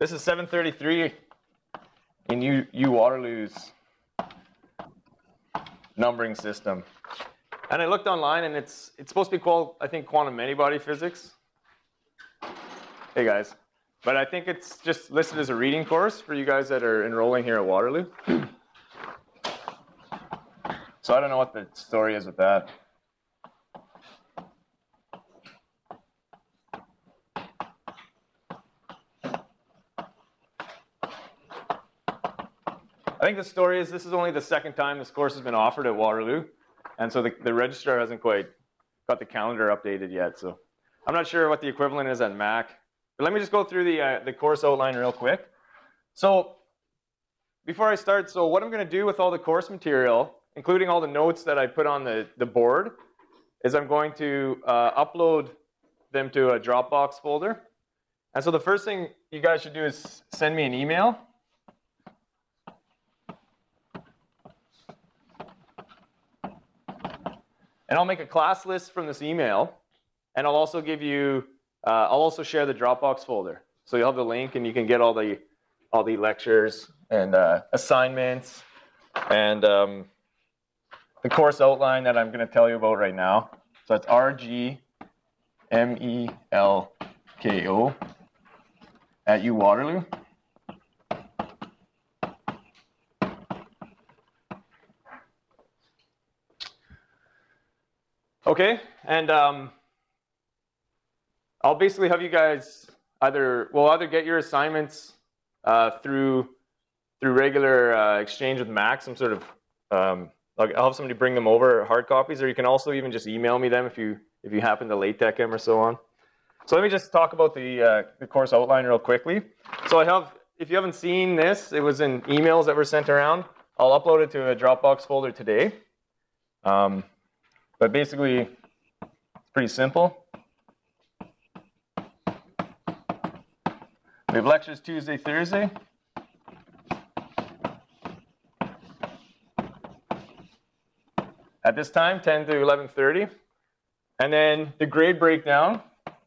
This is 733 in U Waterloo's numbering system. And I looked online, and it's supposed to be called, I think, quantum many-body physics. Hey, guys. But I think it's just listed as a reading course for you guys that are enrolling here at Waterloo. So I don't know what the story is with that. I think the story is this is only the second time this course has been offered at Waterloo. And so the registrar hasn't quite got the calendar updated yet. So I'm not sure what the equivalent is at Mac. But let me just go through the course outline real quick. So before I start, so what I'm going to do with all the course material, including all the notes that I put on the board, is I'm going to upload them to a Dropbox folder. And so the first thing you guys should do is send me an email. And I'll make a class list from this email, and I'll also give you, I'll also share the Dropbox folder. So you'll have the link, and you can get all the lectures and assignments and the course outline that I'm going to tell you about right now. So it's rgmelko@uwaterloo. Okay, and I'll basically have you guys either get your assignments through regular exchange with Mac, some sort of I'll have somebody bring them over, hard copies, or you can also even just email me them if you happen to LaTeX them or so on. So let me just talk about the course outline real quickly. So I have, if you haven't seen this, it was in emails that were sent around. I'll upload it to a Dropbox folder today. But basically, it's pretty simple. We have lectures Tuesday, Thursday. At this time, 10 to 11:30. And then the grade breakdown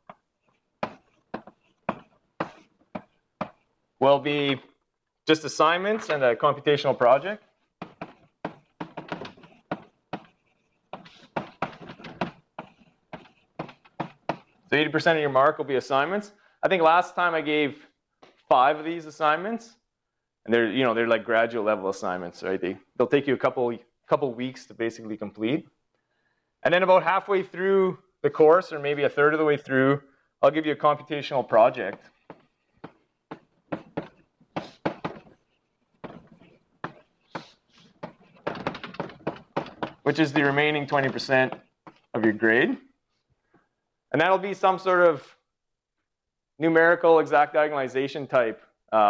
will be just assignments and a computational project. So 80% of your mark will be assignments. I think last time I gave 5 of these assignments, and they're like graduate level assignments, right? They'll take you a couple weeks to basically complete. And then about halfway through the course, or maybe a third of the way through, I'll give you a computational project. Which is the remaining 20% of your grade. And that'll be some sort of numerical exact diagonalization type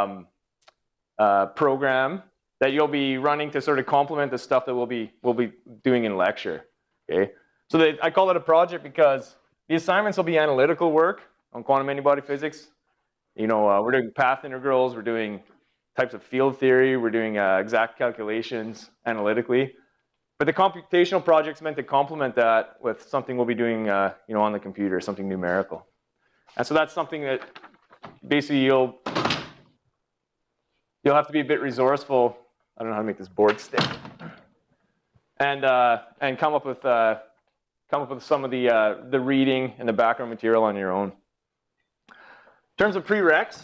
program that you'll be running to sort of complement the stuff that we'll be doing in lecture. Okay, so I call it a project because the assignments will be analytical work on quantum many-body physics. We're doing path integrals, we're doing types of field theory, we're doing exact calculations analytically. But the computational project's meant to complement that with something we'll be doing, on the computer, something numerical. And so that's something that basically you'll have to be a bit resourceful. I don't know how to make this board stick. And come up with some of the reading and the background material on your own. In terms of prereqs.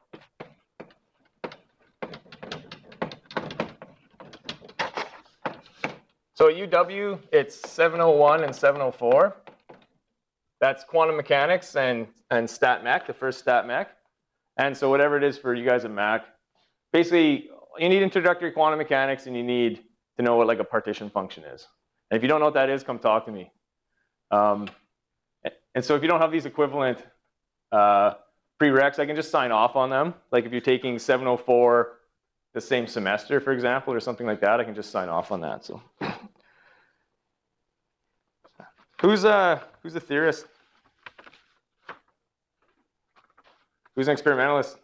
So at UW, it's 701 and 704. That's quantum mechanics and stat mech, the first stat mech. And so whatever it is for you guys at Mac, basically you need introductory quantum mechanics and you need to know what like a partition function is. And if you don't know what that is, come talk to me. And so if you don't have these equivalent prereqs, I can just sign off on them. Like if you're taking 704 the same semester, for example, or something like that, I can just sign off on that. So, who's a theorist? Who's an experimentalist?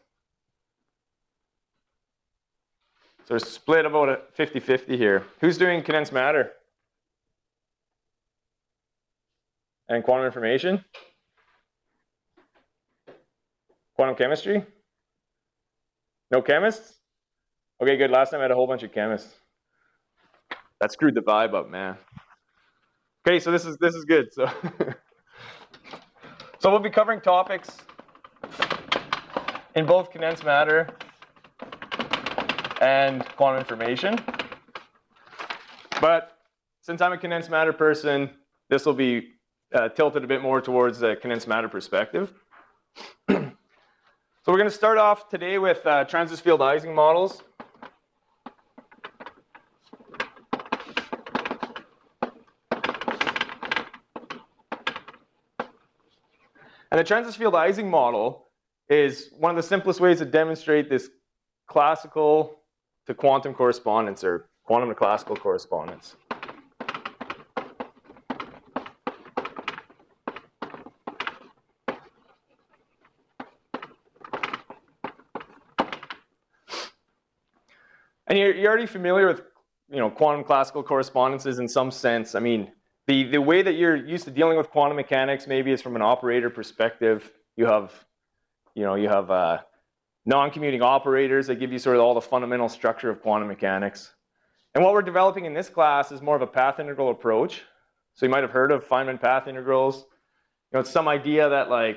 So we're split about a 50-50 here. Who's doing condensed matter? And quantum information? Quantum chemistry? No chemists? Okay, good. Last time I had a whole bunch of chemists. That screwed the vibe up, man. Okay, so this is good. So, so we'll be covering topics in both condensed matter and quantum information. But since I'm a condensed matter person, this will be tilted a bit more towards the condensed matter perspective. So we're going to start off today with transverse field Ising models. And the transverse field Ising model is one of the simplest ways to demonstrate this classical to quantum correspondence, or quantum to classical correspondence. And you're already familiar with, quantum classical correspondences in some sense. I mean, the way that you're used to dealing with quantum mechanics maybe is from an operator perspective. You have non-commuting operators that give you sort of all the fundamental structure of quantum mechanics. And what we're developing in this class is more of a path integral approach. So you might have heard of Feynman path integrals. It's some idea that like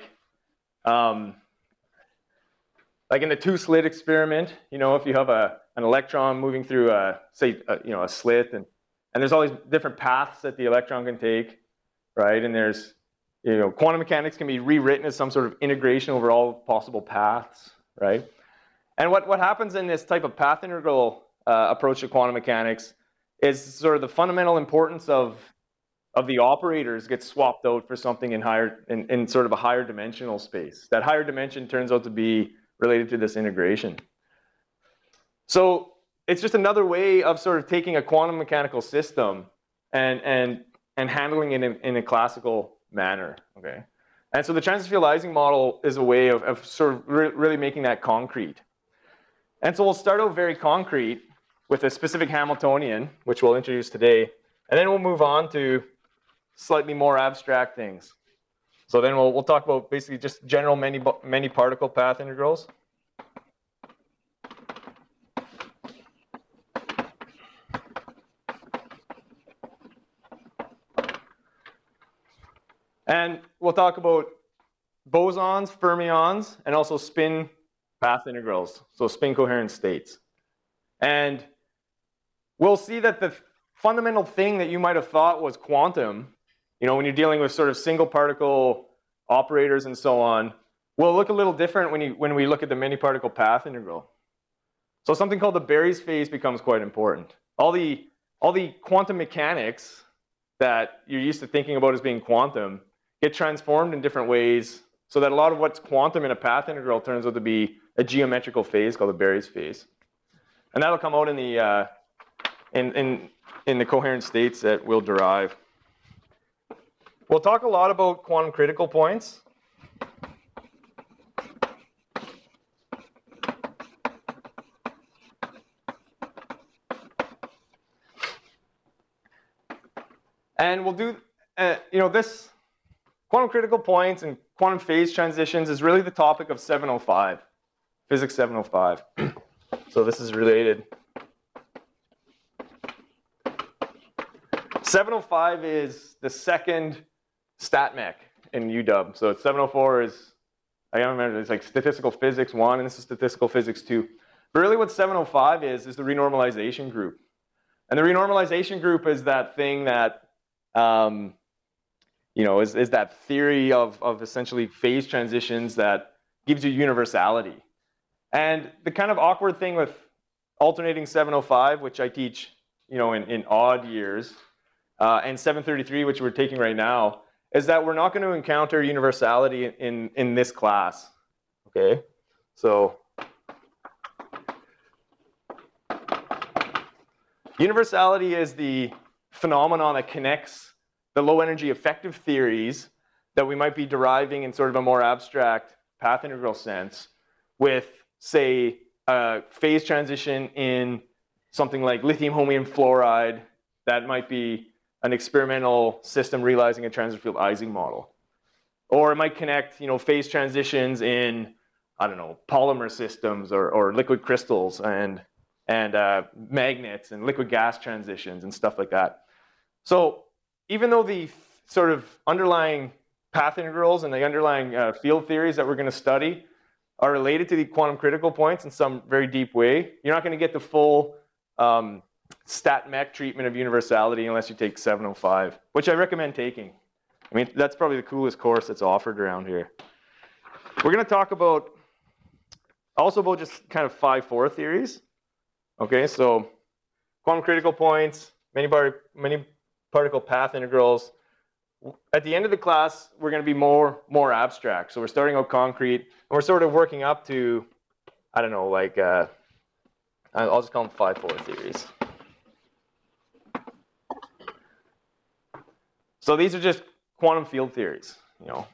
in the two-slit experiment, if you have an electron moving through a slit, and there's all these different paths that the electron can take, right? And there's, quantum mechanics can be rewritten as some sort of integration over all possible paths, right? And what happens in this type of path integral approach to quantum mechanics is sort of the fundamental importance of the operators gets swapped out for something in sort of a higher dimensional space. That higher dimension turns out to be related to this integration. So it's just another way of sort of taking a quantum mechanical system and handling it in a classical manner, okay? And so the transverse field Ising model is a way of sort of really making that concrete. And so we'll start out very concrete with a specific Hamiltonian, which we'll introduce today, and then we'll move on to slightly more abstract things. So then we'll talk about basically just general many particle path integrals. And we'll talk about bosons, fermions, and also spin path integrals, so spin coherent states. And we'll see that the fundamental thing that you might have thought was quantum, when you're dealing with sort of single particle operators and so on, will look a little different when we look at the many particle path integral. So something called the Berry's phase becomes quite important. All the quantum mechanics that you're used to thinking about as being quantum get transformed in different ways, so that a lot of what's quantum in a path integral turns out to be a geometrical phase called the Berry's phase. And that'll come out in the in the coherent states that we'll derive. We'll talk a lot about quantum critical points. And we'll do, this quantum critical points and quantum phase transitions is really the topic of 705, physics 705. So this is related. 705 is the second StatMech in UW. So 704 is, I don't remember, it's like statistical physics 1, and this is statistical physics 2. But really what 705 is the renormalization group. And the renormalization group is that thing that, is that theory of essentially phase transitions that gives you universality. And the kind of awkward thing with alternating 705, which I teach, in odd years, and 733, which we're taking right now, is that we're not going to encounter universality in this class, okay? So universality is the phenomenon that connects the low energy effective theories that we might be deriving in sort of a more abstract path integral sense with, say, a phase transition in something like lithium homium fluoride that might be an experimental system realizing a transverse field Ising model. Or it might connect, phase transitions in I don't know, polymer systems or liquid crystals and magnets and liquid gas transitions and stuff like that. So even though the sort of underlying path integrals and the underlying field theories that we're going to study are related to the quantum critical points in some very deep way, you're not going to get the full stat mech treatment of universality unless you take 705, which I recommend taking. I mean, that's probably the coolest course that's offered around here. We're going to talk about also about just kind of 5-4 theories. Okay, so quantum critical points, many particle path integrals. At the end of the class, we're going to be more abstract. So we're starting out concrete, and we're sort of working up to, I don't know, like, I'll just call them 5-4 theories. So these are just quantum field theories, you know.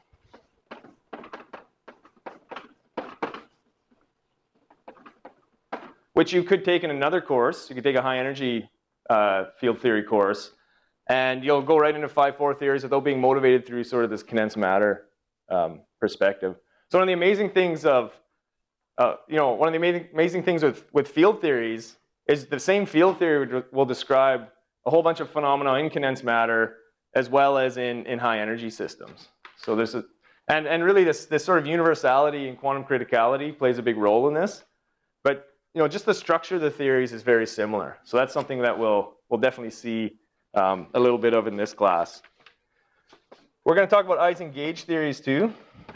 Which you could take in another course. You could take a high energy field theory course, and you'll go right into 5-4 theories without being motivated through sort of this condensed matter perspective. So one of the amazing things of, one of the amazing things with field theories is the same field theory will describe a whole bunch of phenomena in condensed matter as well as in high energy systems. So there's and really this sort of universality and quantum criticality plays a big role in this. But just the structure of the theories is very similar. So that's something that we'll definitely see a little bit of in this class. We're going to talk about Ising-Gauge theories too.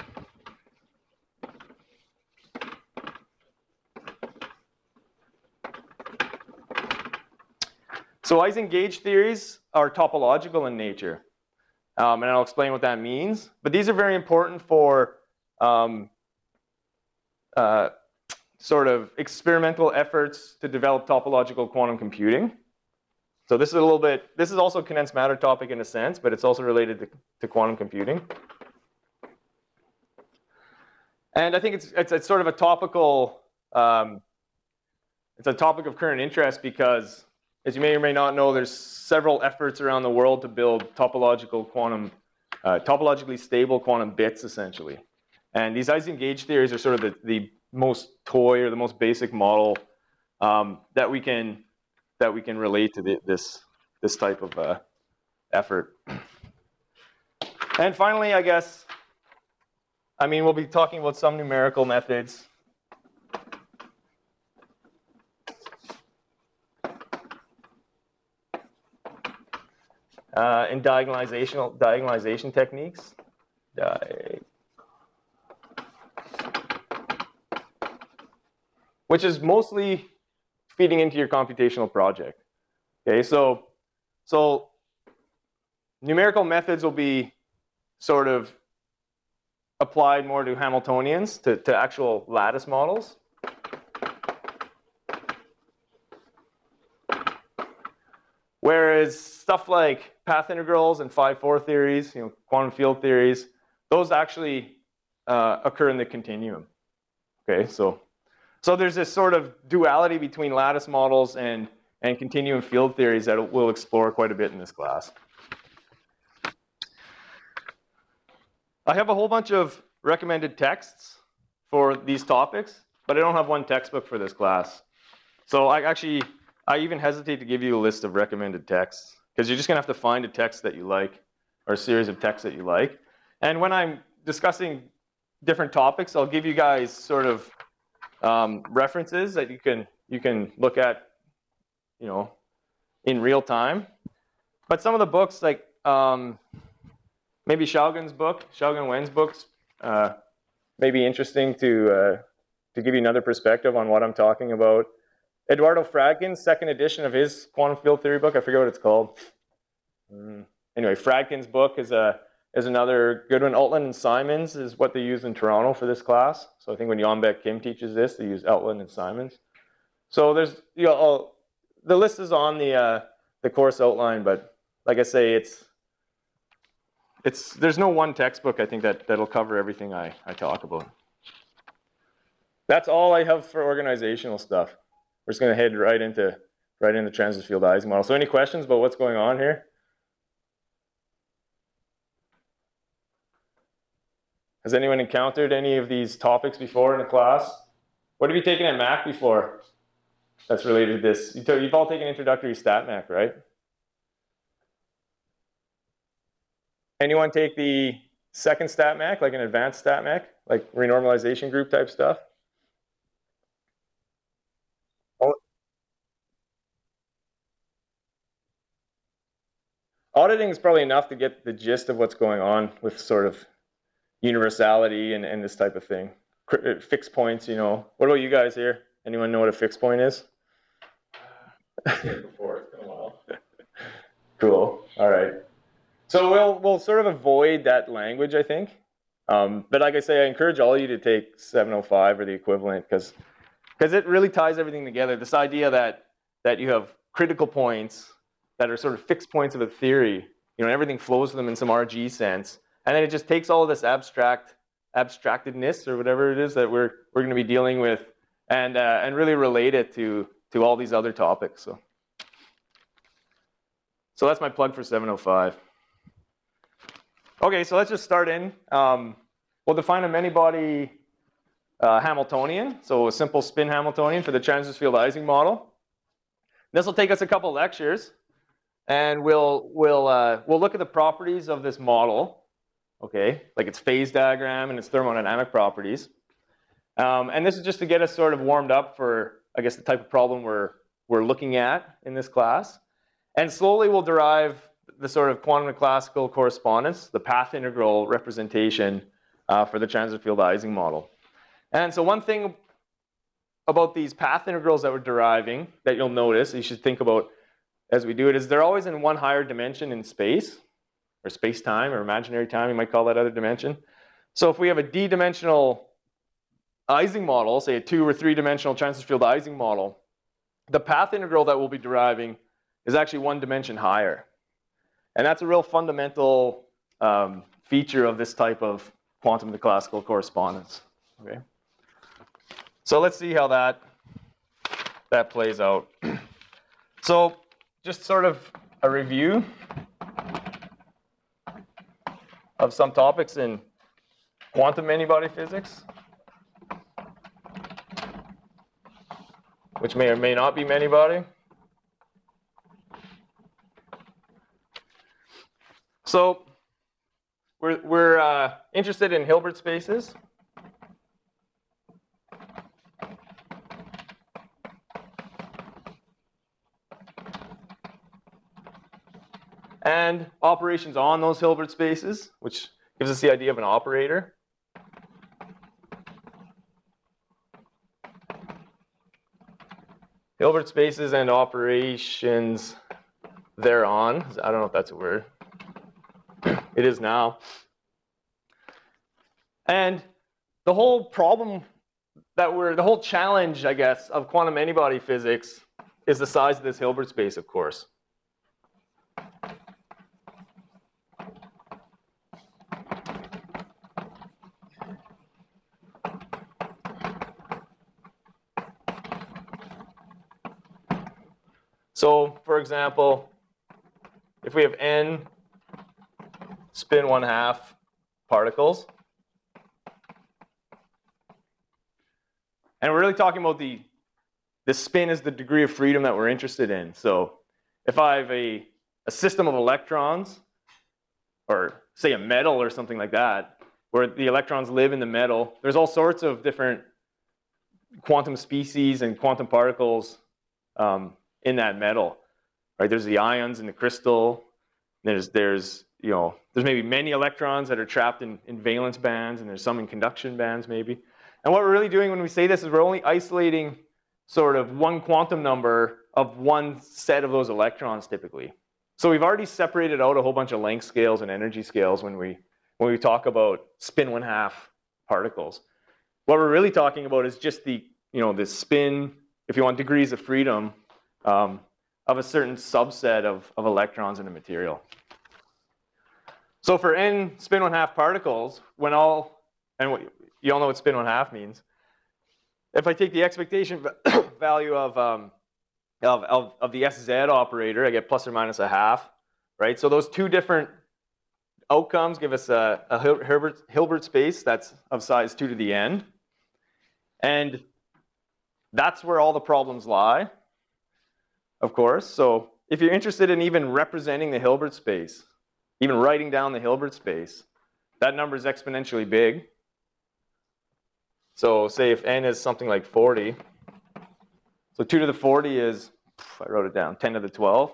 So Ising-Gauge theories are topological in nature. And I'll explain what that means. But these are very important for sort of experimental efforts to develop topological quantum computing. So this is also a condensed matter topic in a sense, but it's also related to quantum computing. And I think it's sort of a topical, it's a topic of current interest because, as you may or may not know, there's several efforts around the world to build topologically stable quantum bits, essentially. And these Ising-Gauge theories are sort of the most toy or the most basic model that we can relate to this type of effort. And finally, we'll be talking about some numerical methods. And diagonalization techniques. Which is mostly feeding into your computational project. Okay, so numerical methods will be sort of applied more to Hamiltonians, to actual lattice models. Whereas stuff like path integrals and 5-4 theories, quantum field theories, those actually occur in the continuum. Okay, so there's this sort of duality between lattice models and continuum field theories that we'll explore quite a bit in this class. I have a whole bunch of recommended texts for these topics, but I don't have one textbook for this class. So I even hesitate to give you a list of recommended texts because you're just going to have to find a text that you like or a series of texts that you like. And when I'm discussing different topics, I'll give you guys sort of references that you can look at, in real time. But some of the books, like maybe Xiaogan Wen's books, may be interesting to give you another perspective on what I'm talking about. Eduardo Fradkin's second edition of his quantum field theory book, I forget what it's called. Anyway, Fradkin's book is another good one. Altland and Simons is what they use in Toronto for this class. So I think when Jan-Beck Kim teaches this, they use Altland and Simons. So there's, the list is on the course outline, but like I say, there's no one textbook I think that'll cover everything I talk about. That's all I have for organizational stuff. We're just going to head right into transit field Ising model. So any questions about what's going on here? Has anyone encountered any of these topics before in a class? What have you taken at Mac before that's related to this? You've all taken introductory stat Mac, right? Anyone take the second stat Mac, like an advanced stat Mac, like renormalization group type stuff? Auditing is probably enough to get the gist of what's going on with sort of universality and this type of thing. Fixed points, you know. What about you guys here? Anyone know what a fixed point is? Before, it's been a while. Cool. All right. So we'll sort of avoid that language, I think. But like I say, I encourage all of you to take 705 or the equivalent because it really ties everything together. This idea that you have critical points that are sort of fixed points of a theory, you know, everything flows to them in some RG sense, and then it just takes all of this abstractedness or whatever it is that we're going to be dealing with, and really relate it to all these other topics. So that's my plug for 705. Okay, so let's just start in. We'll define a many-body Hamiltonian, so a simple spin Hamiltonian for the transverse field Ising model. This will take us a couple lectures, and we'll look at the properties of this model, okay, like its phase diagram and its thermodynamic properties. And this is just to get us sort of warmed up for, I guess, the type of problem we're looking at in this class. And slowly we'll derive the sort of quantum and classical correspondence, the path integral representation for the transverse field Ising model. And so one thing about these path integrals that we're deriving that you'll notice, you should think about as we do it, is they're always in one higher dimension in space, or space-time, or imaginary time, you might call that other dimension. So if we have a d-dimensional Ising model, say a 2- or 3-dimensional transverse field Ising model, the path integral that we'll be deriving is actually one dimension higher. And that's a real fundamental feature of this type of quantum to classical correspondence. Okay. So let's see how that plays out. So just sort of a review of some topics in quantum many-body physics, which may or may not be many-body. So we're interested in Hilbert spaces. And operations on those Hilbert spaces, which gives us the idea of an operator. Hilbert spaces and operations thereon. I don't know if that's a word. It is now. And the whole problem the whole challenge, I guess, of quantum many-body physics is the size of this Hilbert space, of course. So, for example, if we have n spin 1/2 particles, and we're really talking about the spin is the degree of freedom that we're interested in. So if I have a system of electrons, or say a metal or something like that, where the electrons live in the metal, there's all sorts of different quantum species and quantum particles in that metal, right? There's the ions in the crystal. There's maybe many electrons that are trapped in valence bands, and there's some in conduction bands maybe. And what we're really doing when we say this is we're only isolating sort of one quantum number of one set of those electrons typically. So we've already separated out a whole bunch of length scales and energy scales when we talk about spin 1/2 particles. What we're really talking about is just the spin, if you want, degrees of freedom of a certain subset of electrons in a material. So for n spin 1/2 particles, you all know what spin 1/2 means. If I take the expectation value of the SZ operator, I get plus or minus 1/2, right? So those two different outcomes give us a Hilbert space that's of size 2 to the n. And that's where all the problems lie, of course. So if you're interested in even representing the Hilbert space, even writing down the Hilbert space, that number is exponentially big. So say if n is something like 40, so 2 to the 40 is, I wrote it down, 10 to the 12.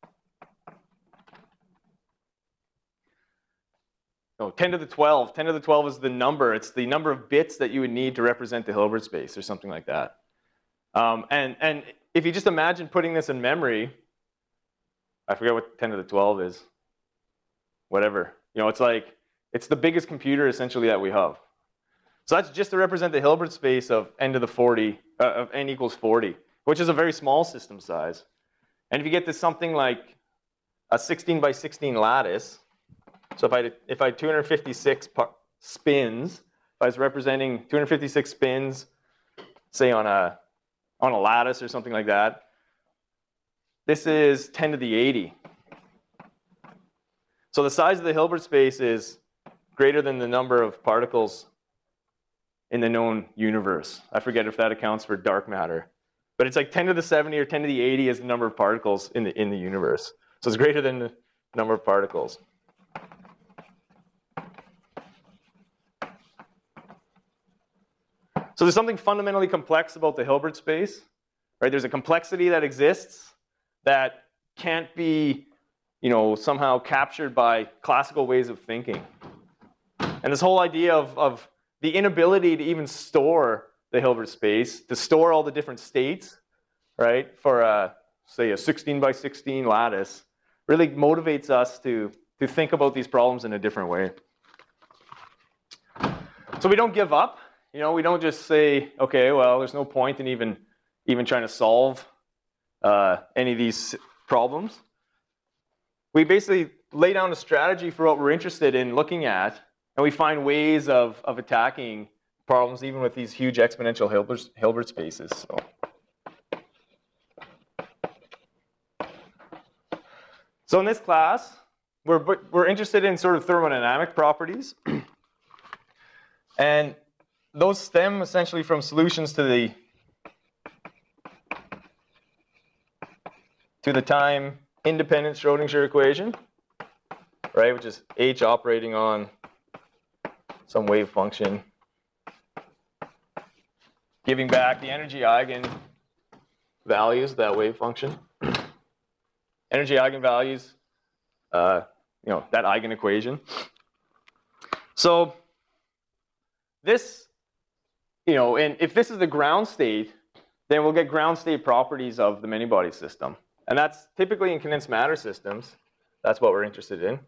No, 10 to the 12. 10 to the 12 is the number. It's the number of bits that you would need to represent the Hilbert space or something like that. And if you just imagine putting this in memory, I forget what 10 to the 12 is. Whatever. You know, it's like, it's the biggest computer essentially that we have. So that's just to represent the Hilbert space of n to the 40, of n equals 40, which is a very small system size. And if you get to something like a 16 by 16 lattice, so if I had 256 spins, if I was representing 256 spins, say on a lattice or something like that, this is 10 to the 80. So the size of the Hilbert space is greater than the number of particles in the known universe. I forget if that accounts for dark matter. But it's like 10 to the 70 or 10 to the 80 is the number of particles in the universe. So it's greater than the number of particles. So there's something fundamentally complex about the Hilbert space, right? There's a complexity that exists that can't be, you know, somehow captured by classical ways of thinking. And this whole idea of the inability to even store the Hilbert space, to store all the different states, right, for say a 16 by 16 lattice, really motivates us to think about these problems in a different way. So we don't give up. You know, we don't just say, okay, well, there's no point in even trying to solve any of these problems. We basically lay down a strategy for what we're interested in looking at, and we find ways of attacking problems even with these huge exponential Hilbert spaces. So in this class, we're interested in sort of thermodynamic properties. And those stem essentially from solutions to the time independent Schrodinger equation, right, which is h operating on some wave function, giving back the energy eigenvalues of that wave function. Energy eigenvalues, you know, that eigenequation. So this, you know, and if this is the ground state, then we'll get ground state properties of the many-body system. And that's typically in condensed matter systems. That's what we're interested in.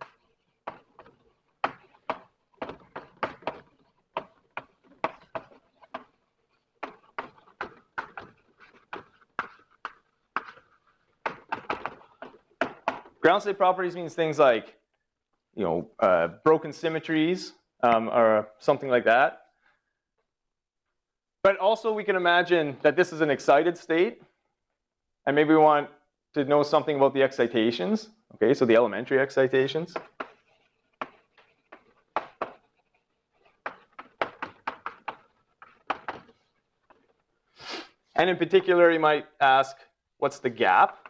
Ground state properties means things like, you know, broken symmetries or something like that. But also we can imagine that this is an excited state, and maybe we want to know something about the excitations. Okay, so the elementary excitations. And in particular, you might ask, what's the gap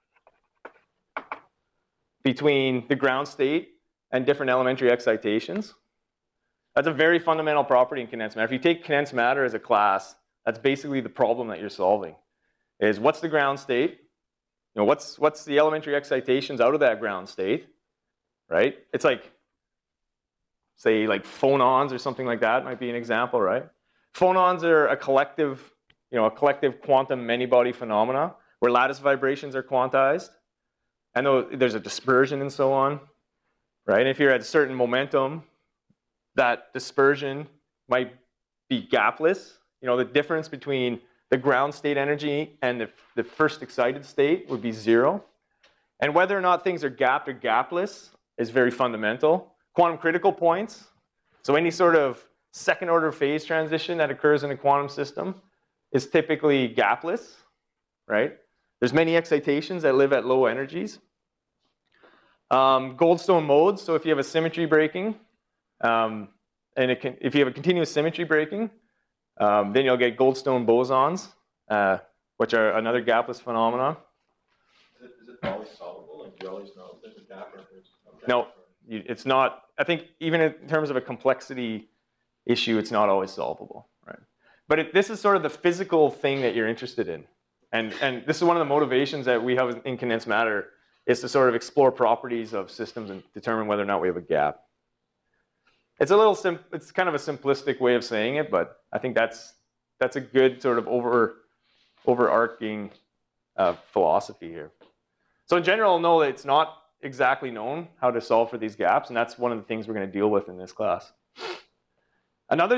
between the ground state and different elementary excitations? That's a very fundamental property in condensed matter. If you take condensed matter as a class, that's basically the problem that you're solving. Is what's the ground state? You know, what's the elementary excitations out of that ground state, right? It's like, say, like phonons or something like that might be an example, right? Phonons are a collective, you know, a collective quantum many-body phenomena where lattice vibrations are quantized. And there's a dispersion and so on, right? And if you're at a certain momentum, that dispersion might be gapless. You know, the difference between the ground state energy and the first excited state would be 0. And whether or not things are gapped or gapless is very fundamental. Quantum critical points, so any sort of second order phase transition that occurs in a quantum system is typically gapless, right? There's many excitations that live at low energies. Goldstone modes, so if you have a symmetry breaking, and if you have a continuous symmetry breaking, then you'll get Goldstone bosons, which are another gapless phenomenon. Is it always solvable? Like, do you always know if there's a gap or if there's no gap? No, it's not. I think even in terms of a complexity issue, it's not always solvable, right? But this is sort of the physical thing that you're interested in. And this is one of the motivations that we have in condensed matter, is to sort of explore properties of systems and determine whether or not we have a gap. It's a little it's kind of a simplistic way of saying it, but I think that's a good sort of overarching philosophy here. So in general, know that it's not exactly known how to solve for these gaps, and that's one of the things we're going to deal with in this class. Another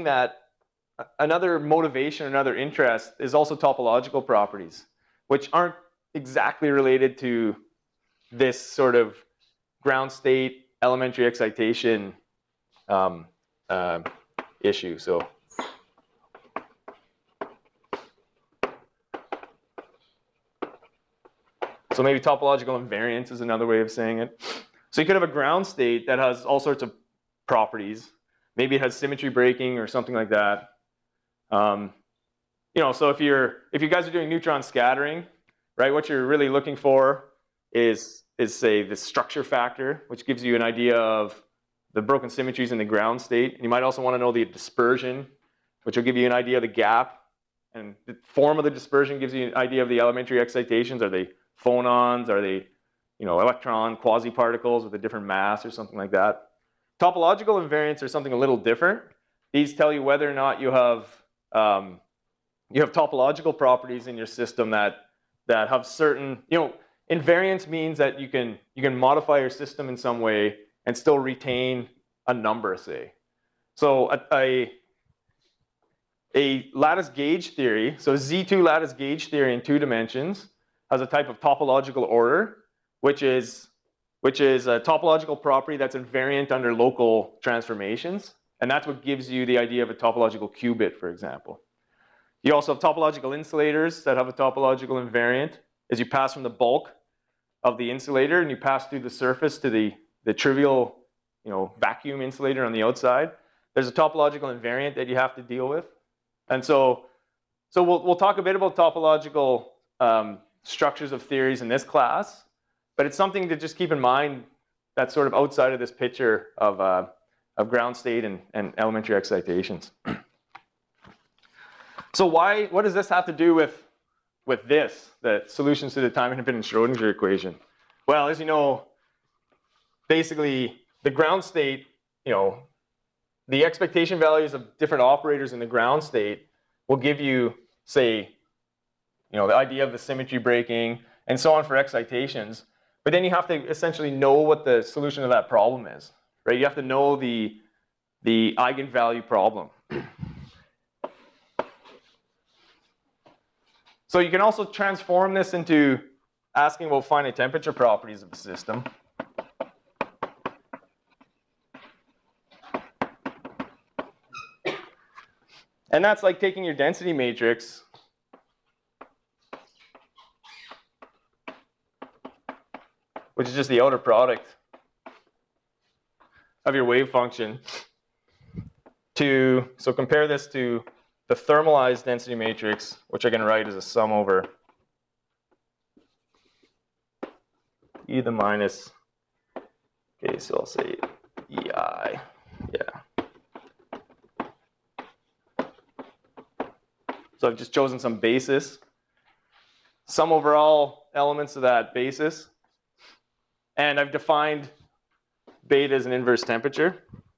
motivation, another interest is also topological properties, which aren't exactly related to this sort of ground state elementary excitation issue. So maybe topological invariance is another way of saying it. So you could have a ground state that has all sorts of properties. Maybe it has symmetry breaking or something like that. So if you guys are doing neutron scattering, right, what you're really looking for is say the structure factor, which gives you an idea of the broken symmetries in the ground state. And you might also want to know the dispersion, which will give you an idea of the gap. And the form of the dispersion gives you an idea of the elementary excitations. Are they phonons? Are they, electron quasi-particles with a different mass or something like that? Topological invariants are something a little different. These tell you whether or not you have topological properties in your system that have certain, invariance means that you can modify your system in some way and still retain a number, say. So a lattice gauge theory, so Z2 lattice gauge theory in 2 dimensions, has a type of topological order, which is a topological property that's invariant under local transformations. And that's what gives you the idea of a topological qubit, for example. You also have topological insulators that have a topological invariant as you pass from the bulk of the insulator and you pass through the surface to the trivial, vacuum insulator on the outside. There's a topological invariant that you have to deal with. And so we'll talk a bit about topological structures of theories in this class, but it's something to just keep in mind that's sort of outside of this picture of ground state and elementary excitations. So what does this have to do with this, the solutions to the time-independent Schrodinger equation? Well, as you know, basically the ground state, the expectation values of different operators in the ground state will give you, say, the idea of the symmetry breaking and so on for excitations. But then you have to essentially know what the solution to that problem is, right? You have to know the eigenvalue problem. So you can also transform this into asking about finite temperature properties of the system. And that's like taking your density matrix which is just the outer product of your wave function so compare this to the thermalized density matrix, which I can write as a sum over e to the minus, okay, so I'll say ei, yeah. So I've just chosen some basis, sum over all elements of that basis, and I've defined beta as an inverse temperature.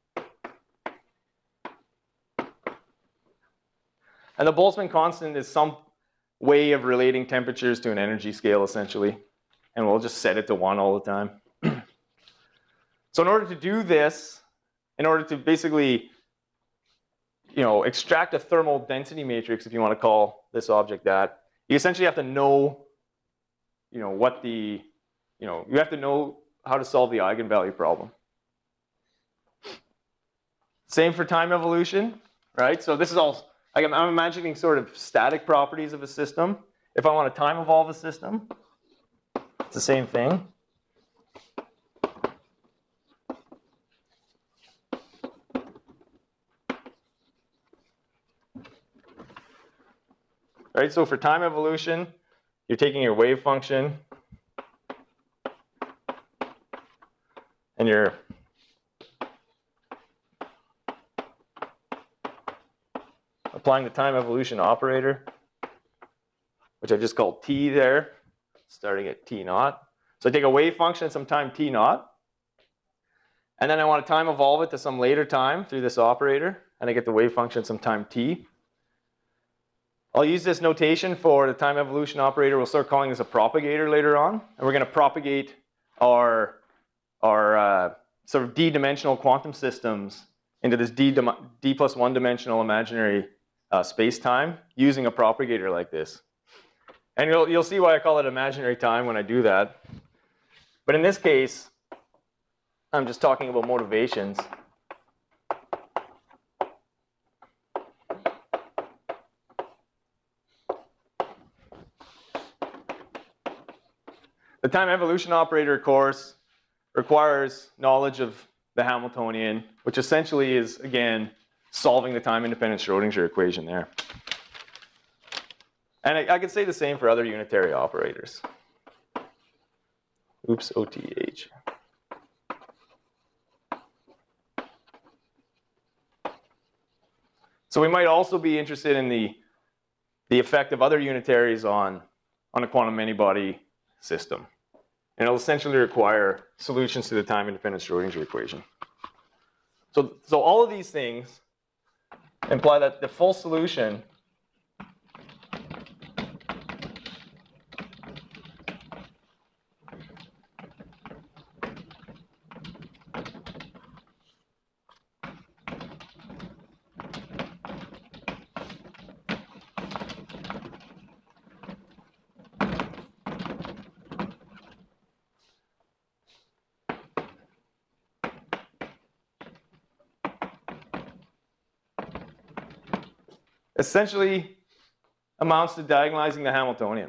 And the Boltzmann constant is some way of relating temperatures to an energy scale, essentially. And we'll just set it to 1 all the time. So in order to do this, in order to basically extract a thermal density matrix, if you want to call this object that, you essentially have to know, you have to know how to solve the eigenvalue problem. Same for time evolution, right? So this is all, I'm imagining sort of static properties of a system. If I want to time evolve a system, it's the same thing. right? So for time evolution, you're taking your wave function and you're applying the time evolution operator, which I just called t there, starting at t naught. So I take a wave function at some time t naught, and then I want to time evolve it to some later time through this operator, and I get the wave function at some time t. I'll use this notation for the time evolution operator. We'll start calling this a propagator later on, and we're going to propagate our sort of d-dimensional quantum systems into this d plus one dimensional imaginary space-time using a propagator like this. And you'll see why I call it imaginary time when I do that. But in this case, I'm just talking about motivations. The time evolution operator course requires knowledge of the Hamiltonian, which essentially is, again, solving the time-independent Schrodinger equation there. And I could say the same for other unitary operators. Oops, OTH. So we might also be interested in the effect of other unitaries on a quantum many-body system. And it'll essentially require solutions to the time-independent Schrodinger equation. So all of these things imply that the full solution essentially amounts to diagonalizing the Hamiltonian.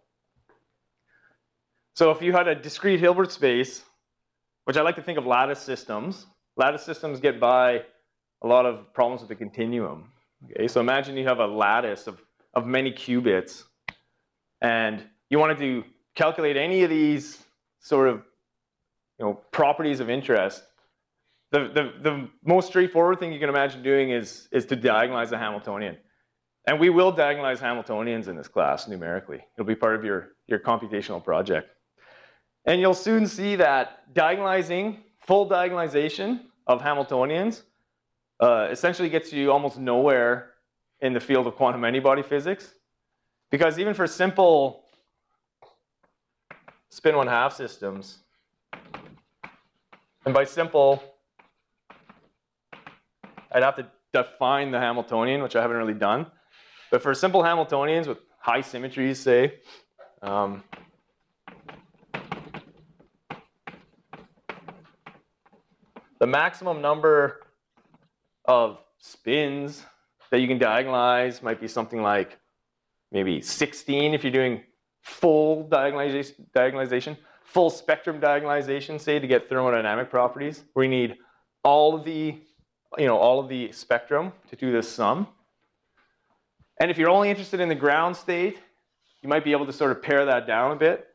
So if you had a discrete Hilbert space, which I like to think of lattice systems get by a lot of problems with the continuum. Okay, so imagine you have a lattice of many qubits, and you wanted to calculate any of these sort of properties of interest. The most straightforward thing you can imagine doing is to diagonalize the Hamiltonian. And we will diagonalize Hamiltonians in this class numerically. It'll be part of your computational project. And you'll soon see that diagonalizing, full diagonalization of Hamiltonians essentially gets you almost nowhere in the field of quantum many-body physics. Because even for simple spin 1/2 systems, and by simple, I'd have to define the Hamiltonian, which I haven't really done. But for simple Hamiltonians with high symmetries, say, the maximum number of spins that you can diagonalize might be something like maybe 16 if you're doing full diagonalization, full spectrum diagonalization, say, to get thermodynamic properties, where you need all of the spectrum to do this sum. And if you're only interested in the ground state, you might be able to sort of pare that down a bit.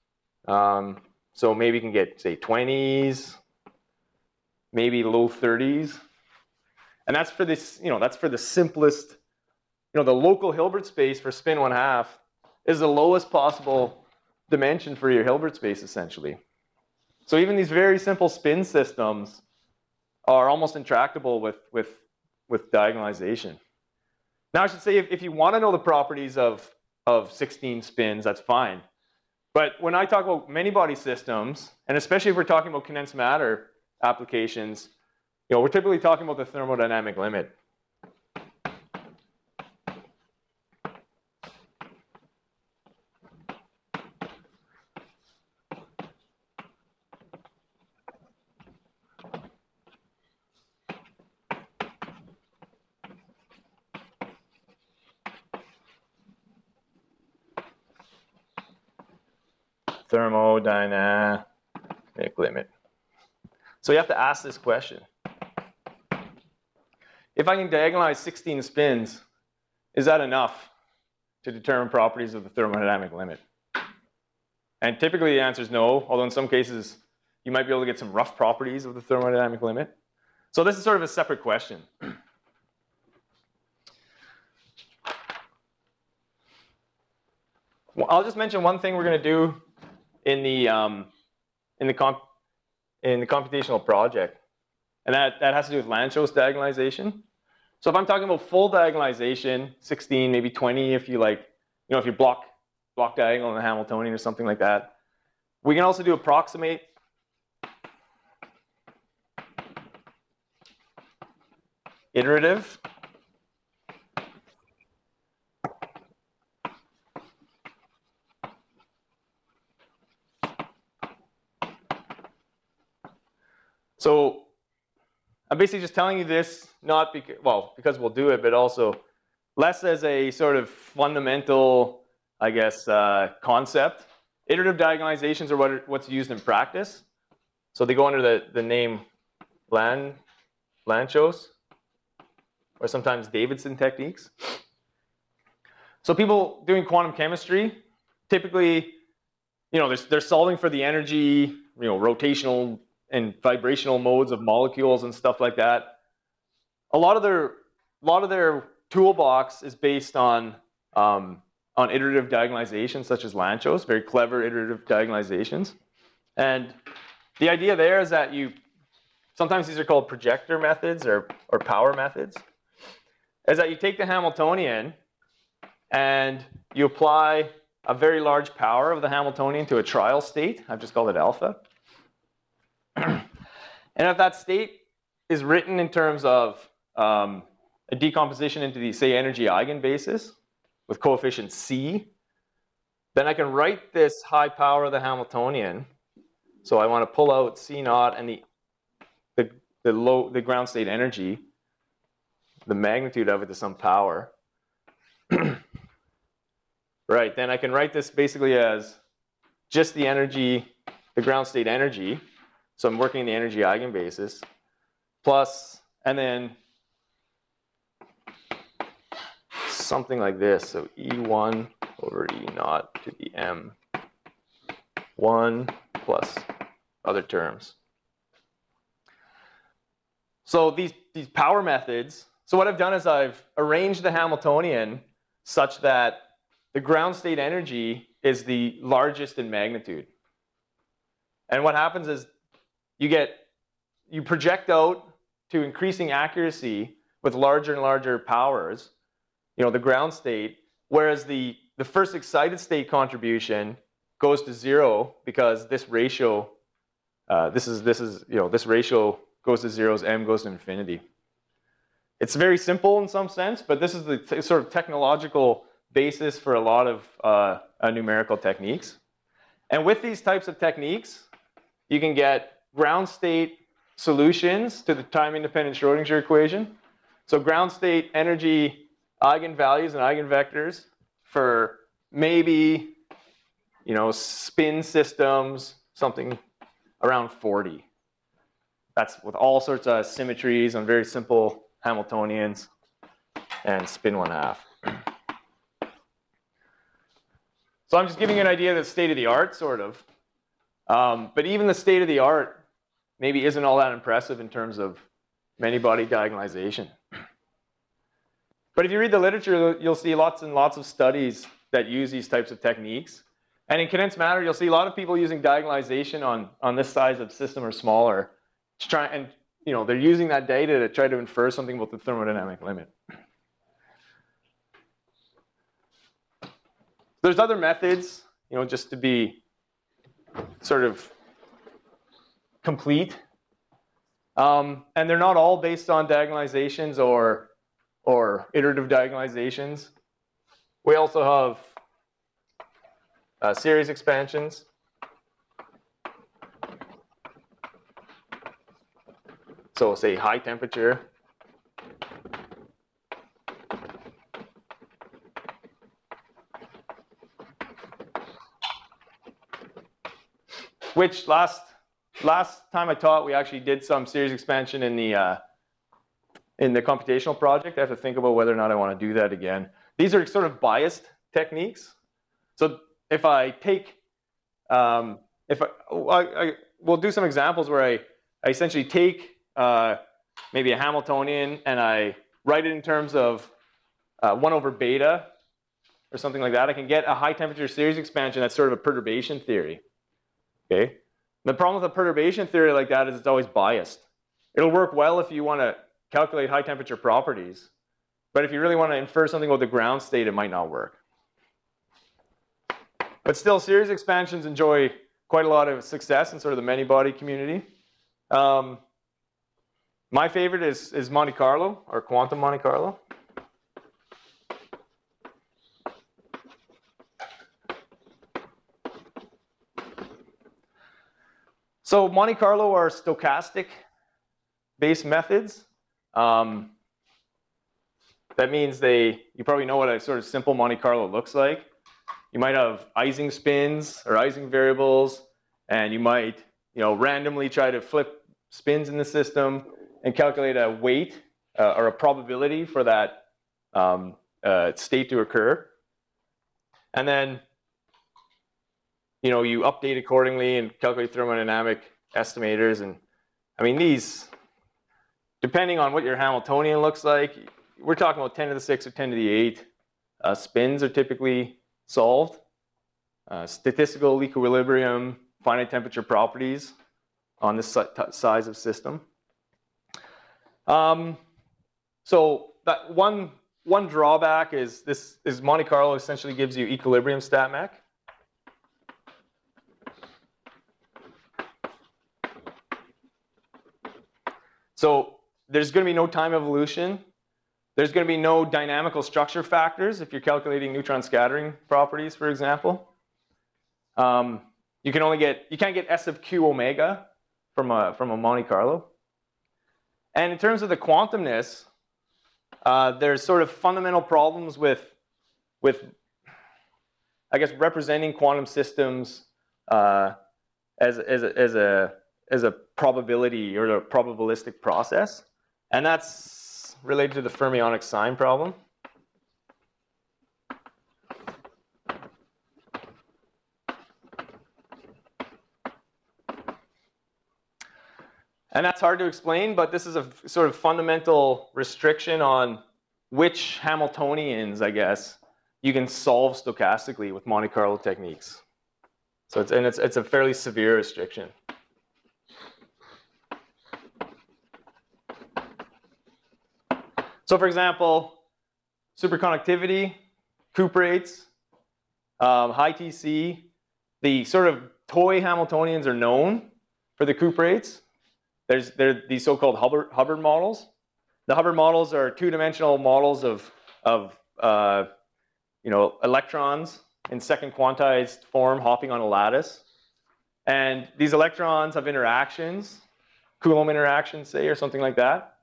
So maybe you can get, say, 20s, maybe low 30s. And that's for this, that's for the simplest, the local Hilbert space for spin 1/2 is the lowest possible dimension for your Hilbert space, essentially. So even these very simple spin systems are almost intractable with diagonalization. Now, I should say, if you want to know the properties of 16 spins, that's fine. But when I talk about many-body systems, and especially if we're talking about condensed matter applications, we're typically talking about the thermodynamic limit. Thermodynamic limit. So you have to ask this question. If I can diagonalize 16 spins, is that enough to determine properties of the thermodynamic limit? And typically the answer is no, although in some cases you might be able to get some rough properties of the thermodynamic limit. So this is sort of a separate question. Well, I'll just mention one thing we're going to do in the computational project, and that has to do with Lanczos diagonalization. So if I'm talking about full diagonalization, 16, maybe 20, if you like, if you block diagonal in the Hamiltonian or something like that, we can also do approximate. Iterative. So I'm basically just telling you this, not because, well, because we'll do it, but also less as a sort of fundamental, I guess, concept. Iterative diagonalizations are what's used in practice. So they go under the name Lanczos, or sometimes Davidson techniques. So people doing quantum chemistry, typically, they're solving for the energy, rotational and vibrational modes of molecules and stuff like that. A lot of their toolbox is based on iterative diagonalizations such as Lanczos, very clever iterative diagonalizations. And the idea there is that sometimes these are called projector methods or power methods, is that you take the Hamiltonian and you apply a very large power of the Hamiltonian to a trial state. I've just called it alpha. And if that state is written in terms of a decomposition into the, say, energy eigenbasis with coefficient C, then I can write this high power of the Hamiltonian. So I want to pull out C naught and the ground state energy, the magnitude of it to some power. Right, then I can write this basically as just the energy, the ground state energy. So I'm working the energy eigenbasis, plus, and then something like this. So E1 over E naught to the M1 plus other terms. So these power methods, so what I've done is I've arranged the Hamiltonian such that the ground state energy is the largest in magnitude. And what happens is you project out to increasing accuracy with larger and larger powers, the ground state, whereas the first excited state contribution goes to 0 because this ratio, this ratio goes to 0 as m goes to infinity. It's very simple in some sense, but this is the sort of technological basis for a lot of numerical techniques. And with these types of techniques, you can get ground state solutions to the time-independent Schrodinger equation. So ground state energy eigenvalues and eigenvectors for maybe, spin systems, something around 40. That's with all sorts of symmetries on very simple Hamiltonians and spin 1/2. So I'm just giving you an idea of the state of the art, sort of. But even the state of the art maybe isn't all that impressive in terms of many-body diagonalization. But if you read the literature, you'll see lots and lots of studies that use these types of techniques. And in condensed matter, you'll see a lot of people using diagonalization on this size of system or smaller to try, and they're using that data to try to infer something about the thermodynamic limit. There's other methods, just to be sort of complete. And they're not all based on diagonalizations or iterative diagonalizations. We also have series expansions. So we'll say high temperature. Which last time I taught, we actually did some series expansion in the computational project. I have to think about whether or not I want to do that again. These are sort of biased techniques. So if I take, we'll do some examples where I essentially take maybe a Hamiltonian and I write it in terms of 1 over beta or something like that. I can get a high temperature series expansion that's sort of a perturbation theory. Okay. The problem with a perturbation theory like that is it's always biased. It'll work well if you want to calculate high temperature properties, but if you really want to infer something about the ground state, it might not work. But still, series expansions enjoy quite a lot of success in sort of the many-body community. My favorite is Monte Carlo, or quantum Monte Carlo. So Monte Carlo are stochastic-based methods. That means you probably know what a sort of simple Monte Carlo looks like. You might have Ising spins or Ising variables, and you might randomly try to flip spins in the system and calculate a weight or a probability for that state to occur. And then you update accordingly and calculate thermodynamic estimators. And I mean, these, depending on what your Hamiltonian looks like, we're talking about 10 to the 6 or 10 to the 8 spins are typically solved. Statistical equilibrium, finite temperature properties on this size of system. So that one drawback is Monte Carlo essentially gives you equilibrium stat mech. So there's going to be no time evolution. There's going to be no dynamical structure factors if you're calculating neutron scattering properties, for example. You can't get S of Q omega from a Monte Carlo. And in terms of the quantumness, there's sort of fundamental problems with I guess representing quantum systems as a probability or a probabilistic process, and that's related to the fermionic sign problem. And that's hard to explain, but this is a sort of fundamental restriction on which Hamiltonians, I guess, you can solve stochastically with Monte Carlo techniques. So it's a fairly severe restriction. So for example, superconductivity, cuprates, high TC, the sort of toy Hamiltonians are known for the cuprates. There these so-called Hubbard models. The Hubbard models are two-dimensional models of electrons in second quantized form hopping on a lattice. And these electrons have interactions, Coulomb interactions, say, or something like that.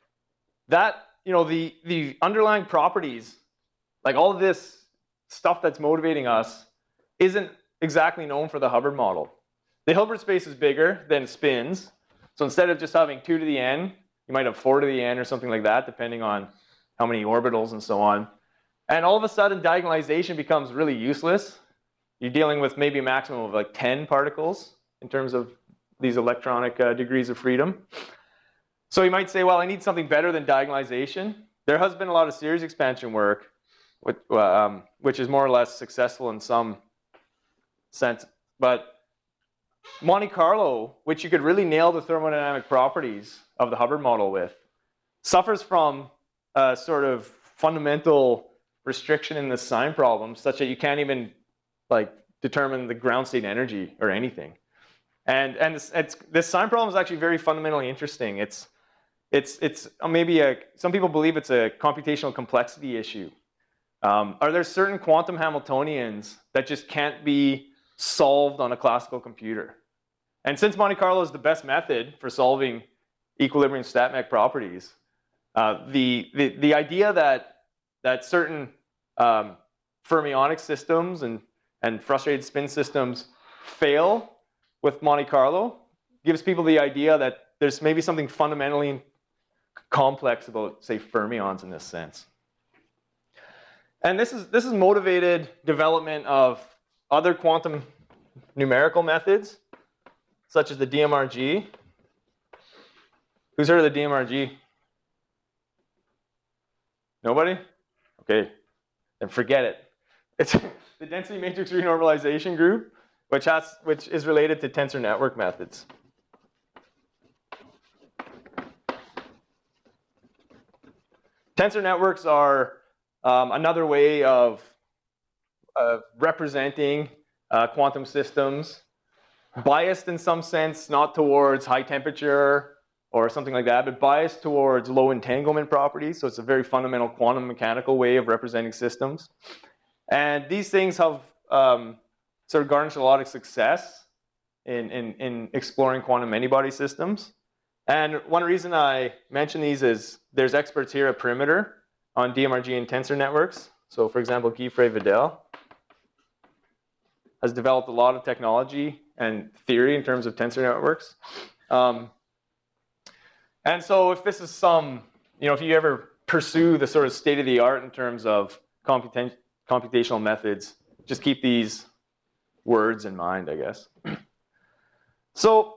The underlying properties, like all of this stuff that's motivating us, isn't exactly known for the Hubbard model. The Hilbert space is bigger than spins. So instead of just having 2 to the n, you might have 4 to the n or something like that, depending on how many orbitals and so on. And all of a sudden, diagonalization becomes really useless. You're dealing with maybe a maximum of like 10 particles in terms of these electronic degrees of freedom. So you might say, well, I need something better than diagonalization. There has been a lot of series expansion work, which is more or less successful in some sense. But Monte Carlo, which you could really nail the thermodynamic properties of the Hubbard model with, suffers from a sort of fundamental restriction in the sign problem, such that you can't even determine the ground state energy or anything. And this sign problem is actually very fundamentally interesting. It's maybe some people believe it's a computational complexity issue. Are there certain quantum Hamiltonians that just can't be solved on a classical computer? And since Monte Carlo is the best method for solving equilibrium stat mech properties, the idea that certain fermionic systems and frustrated spin systems fail with Monte Carlo gives people the idea that there's maybe something fundamentally complex about, say, fermions in this sense. And this is motivated development of other quantum numerical methods, such as the DMRG. Who's heard of the DMRG? Nobody? Okay, then forget it. It's the density matrix renormalization group, which is related to tensor network methods. Tensor networks are another way of representing quantum systems, biased in some sense, not towards high temperature or something like that, but biased towards low entanglement properties. So it's a very fundamental quantum mechanical way of representing systems. And these things have sort of garnished a lot of success in exploring quantum many-body systems. And one reason I mention these is there's experts here at Perimeter on DMRG and tensor networks. So for example, Guy Vidal has developed a lot of technology and theory in terms of tensor networks. And so if this is some, if you ever pursue the sort of state of the art in terms of computational methods, just keep these words in mind, I guess. So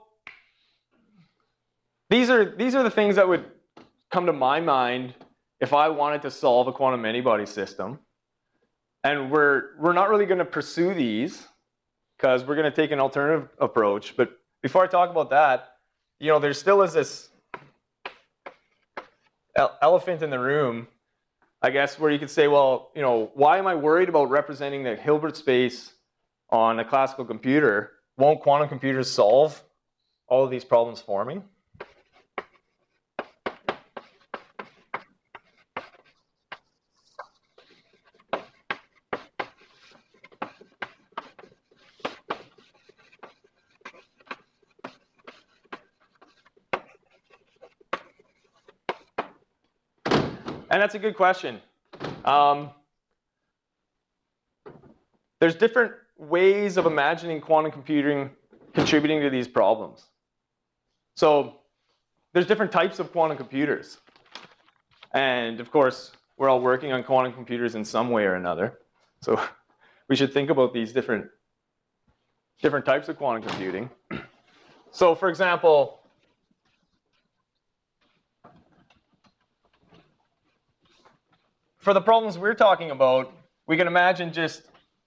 these are the things that would come to my mind if I wanted to solve a quantum many-body system. And we're not really going to pursue these because we're going to take an alternative approach. But before I talk about that, there still is this elephant in the room, I guess, where you could say, well, why am I worried about representing the Hilbert space on a classical computer? Won't quantum computers solve all of these problems for me? And that's a good question. There's different ways of imagining quantum computing contributing to these problems. So there's different types of quantum computers. And of course, we're all working on quantum computers in some way or another. So we should think about these different types of quantum computing. So for example, for the problems we're talking about, we can imagine just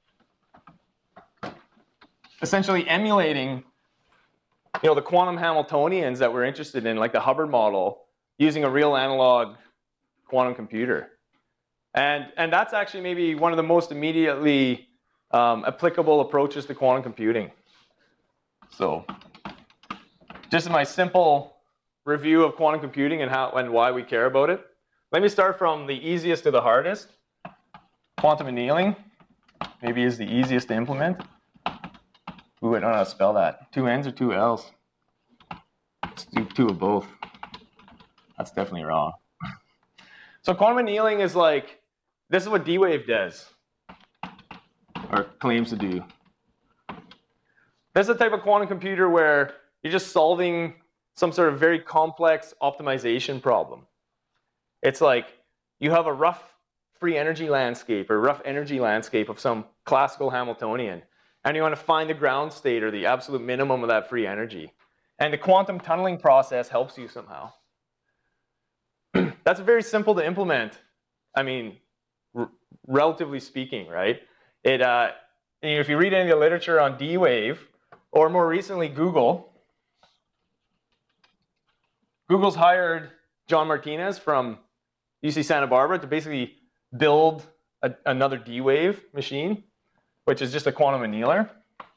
essentially emulating, the quantum Hamiltonians that we're interested in, like the Hubbard model, using a real analog quantum computer. And that's actually maybe one of the most immediately applicable approaches to quantum computing. So just my simple review of quantum computing and how and why we care about it. Let me start from the easiest to the hardest. Quantum annealing maybe is the easiest to implement. Ooh, I don't know how to spell that. 2 N's or 2 L's? Let's do 2 of both. That's definitely wrong. So quantum annealing is like, this is what D-Wave does, or claims to do. This is a type of quantum computer where you're just solving some sort of very complex optimization problem. It's like you have a rough free energy landscape or rough energy landscape of some classical Hamiltonian, and you want to find the ground state or the absolute minimum of that free energy. And the quantum tunneling process helps you somehow. That's very simple to implement. I mean, relatively speaking, right? If you read any of the literature on D-Wave, or more recently Google's hired John Martinez from UC Santa Barbara to basically build another D-Wave machine, which is just a quantum annealer.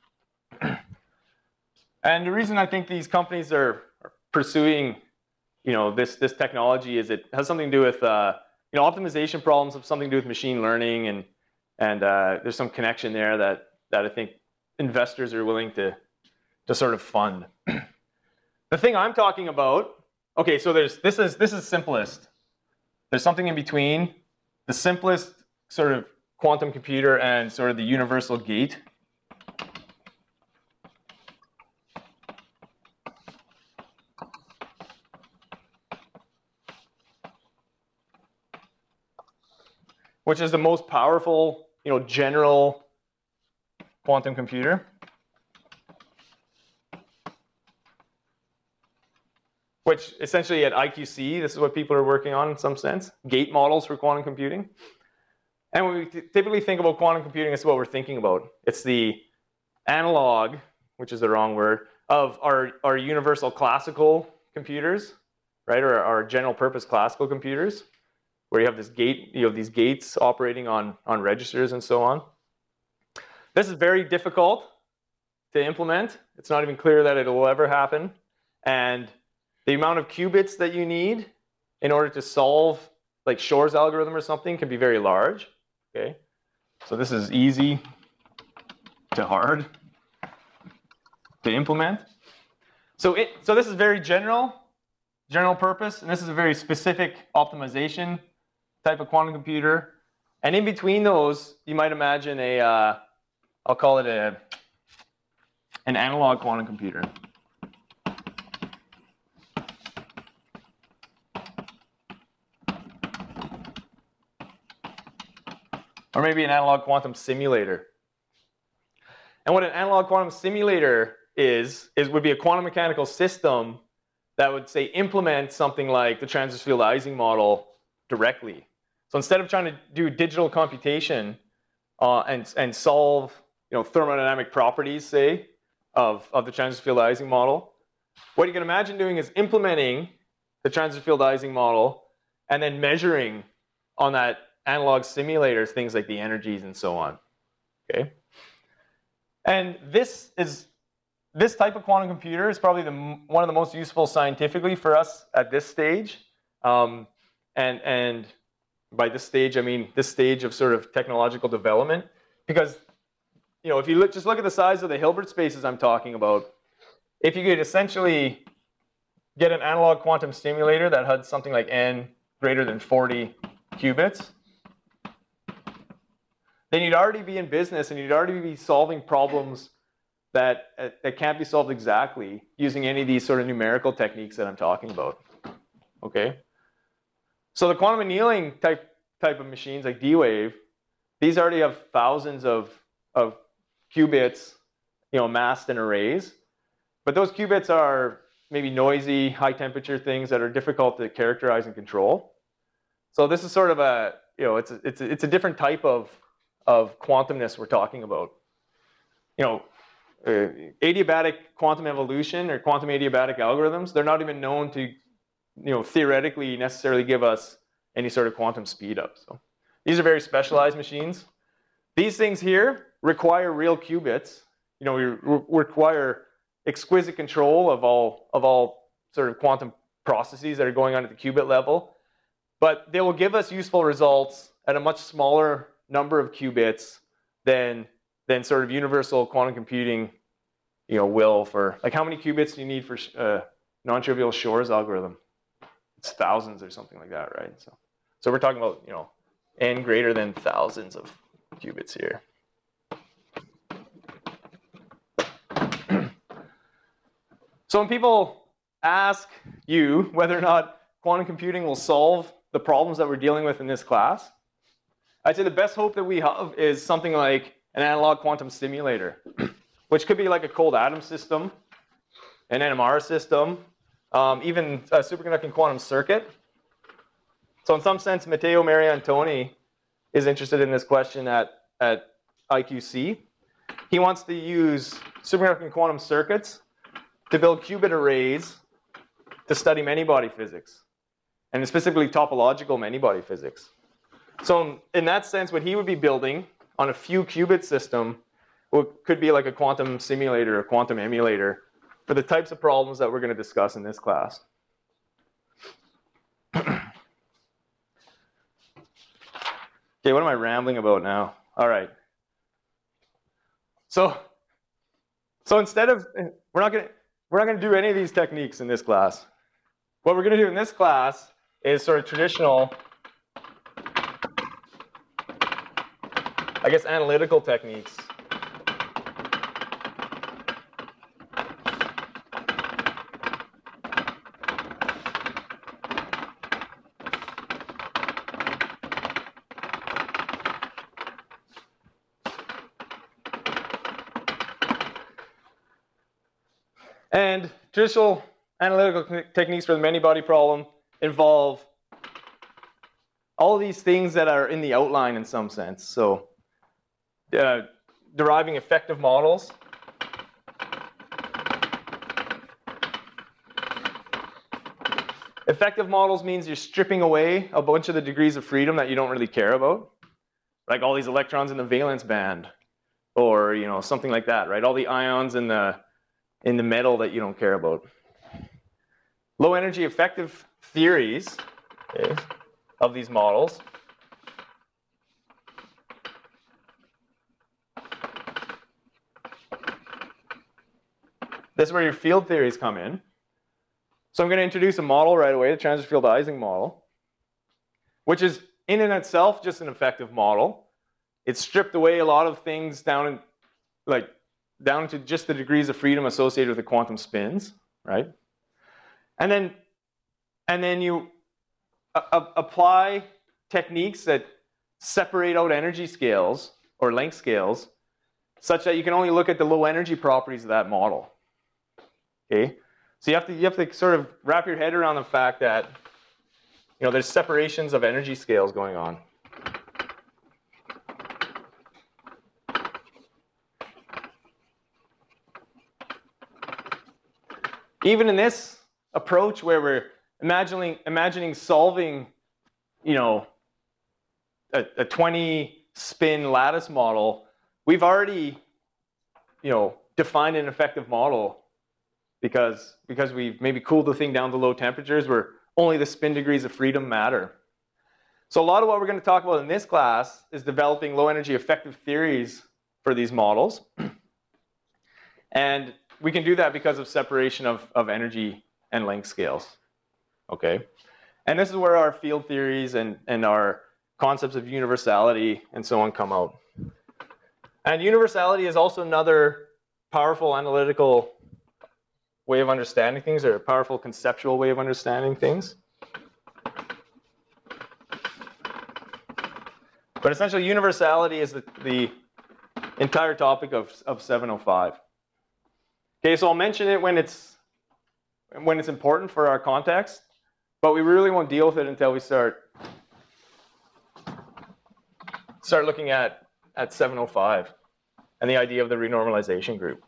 And the reason I think these companies are pursuing, this technology is it has something to do with, optimization problems have something to do with machine learning, and there's some connection there that I think investors are willing to sort of fund. The thing I'm talking about, okay, so this is simplest. There's something in between the simplest sort of quantum computer and sort of the universal gate. which is the most powerful, general quantum computer. Which essentially at IQC, this is what people are working on in some sense, gate models for quantum computing. And when we typically think about quantum computing, this is what we're thinking about. It's the analog, which is the wrong word, of our universal classical computers, right? Or our general purpose classical computers, where you have this gate, these gates operating on registers and so on. This is very difficult to implement. It's not even clear that it will ever happen. And the amount of qubits that you need in order to solve like Shor's algorithm or something can be very large. Okay, so this is easy to hard to implement. So this is very general purpose, and this is a very specific optimization type of quantum computer. And in between those, you might imagine I'll call it an analog quantum computer. Or maybe an analog quantum simulator. And what an analog quantum simulator would be a quantum mechanical system that would, say, implement something like the transverse field Ising model directly. So instead of trying to do digital computation and solve thermodynamic properties, say, of the transverse field Ising model, what you can imagine doing is implementing the transverse field Ising model and then measuring on that analog simulators things like the energies and so on. Okay, and this type of quantum computer is probably one of the most useful scientifically for us at this stage. And by this stage, I mean this stage of sort of technological development, because if you just look at the size of the Hilbert spaces I'm talking about, if you could essentially get an analog quantum simulator that had something like n greater than 40 qubits, then you'd already be in business and you'd already be solving problems that can't be solved exactly using any of these sort of numerical techniques that I'm talking about. Okay? So the quantum annealing type of machines like D-Wave, these already have thousands of qubits, massed in arrays. But those qubits are maybe noisy, high temperature things that are difficult to characterize and control. So this is sort of it's a different type of quantumness we're talking about. Adiabatic quantum evolution or quantum adiabatic algorithms, they're not even known to, theoretically necessarily give us any sort of quantum speed up. So these are very specialized machines. These things here require real qubits. We require exquisite control of all sort of quantum processes that are going on at the qubit level. But they will give us useful results at a much smaller number of qubits than sort of universal quantum computing, will for, like, how many qubits do you need for non-trivial Shor's algorithm? It's thousands or something like that, right? So we're talking about, n greater than thousands of qubits here. So when people ask you whether or not quantum computing will solve the problems that we're dealing with in this class, I'd say the best hope that we have is something like an analog quantum simulator, which could be like a cold atom system, an NMR system, even a superconducting quantum circuit. So in some sense, Matteo Mariantoni is interested in this question at IQC. He wants to use superconducting quantum circuits to build qubit arrays to study many-body physics, and specifically topological many-body physics. So in that sense, what he would be building on a few qubit system could be like a quantum simulator or quantum emulator for the types of problems that we're going to discuss in this class. Okay, what am I rambling about now? All right. So instead of, we're not going to do any of these techniques in this class. What we're going to do in this class is sort of traditional, I guess, analytical techniques. And traditional analytical techniques for the many-body problem involve all of these things that are in the outline in some sense. So deriving effective models. Effective models means you're stripping away a bunch of the degrees of freedom that you don't really care about, like all these electrons in the valence band, or something like that, right? All the ions in the metal that you don't care about. Low energy effective theories, okay, of these models this is where your field theories come in. So I'm going to introduce a model right away, the transverse field Ising model, which is in and itself just an effective model. It's stripped away a lot of things down to just the degrees of freedom associated with the quantum spins, right? And then you apply techniques that separate out energy scales or length scales such that you can only look at the low energy properties of that model. Okay? So you have to sort of wrap your head around the fact that there's separations of energy scales going on. Even in this approach where we're imagining solving, a 20 spin lattice model, we've already, defined an effective model because we've maybe cooled the thing down to low temperatures where only the spin degrees of freedom matter. So a lot of what we're going to talk about in this class is developing low energy effective theories for these models. And we can do that because of separation of energy and length scales. Okay? And this is where our field theories and our concepts of universality and so on come out. And universality is also another powerful analytical way of understanding things, or a powerful conceptual way of understanding things. But essentially, universality is the entire topic of 705. Okay, so I'll mention it when it's important for our context, but we really won't deal with it until we start looking at 705 and the idea of the renormalization group.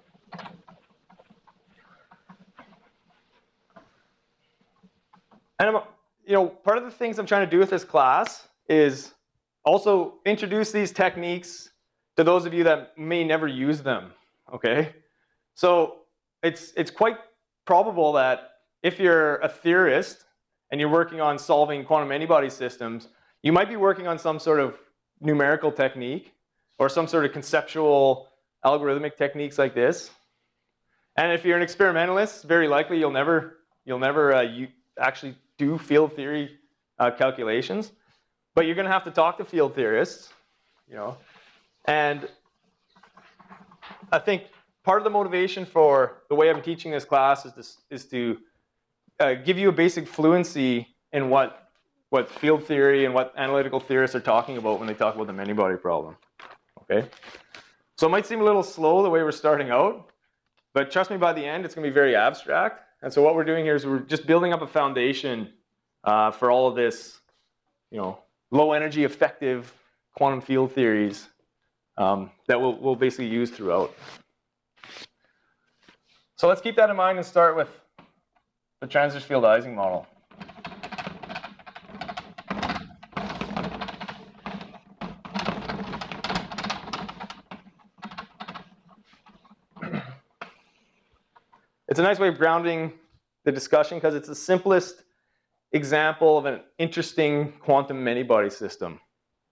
And part of the things I'm trying to do with this class is also introduce these techniques to those of you that may never use them. Okay, so it's quite probable that if you're a theorist and you're working on solving quantum antibody systems, you might be working on some sort of numerical technique or some sort of conceptual algorithmic techniques like this. And if you're an experimentalist, very likely you'll never actually do field theory calculations, but you're going to have to talk to field theorists, And I think part of the motivation for the way I'm teaching this class is to give you a basic fluency in what field theory and what analytical theorists are talking about when they talk about the many-body problem. Okay, so it might seem a little slow the way we're starting out, but trust me, by the end, it's going to be very abstract. And so what we're doing here is we're just building up a foundation for all of this, low energy effective quantum field theories that we'll basically use throughout. So let's keep that in mind and start with the transverse field Ising model. It's a nice way of grounding the discussion because it's the simplest example of an interesting quantum many-body system.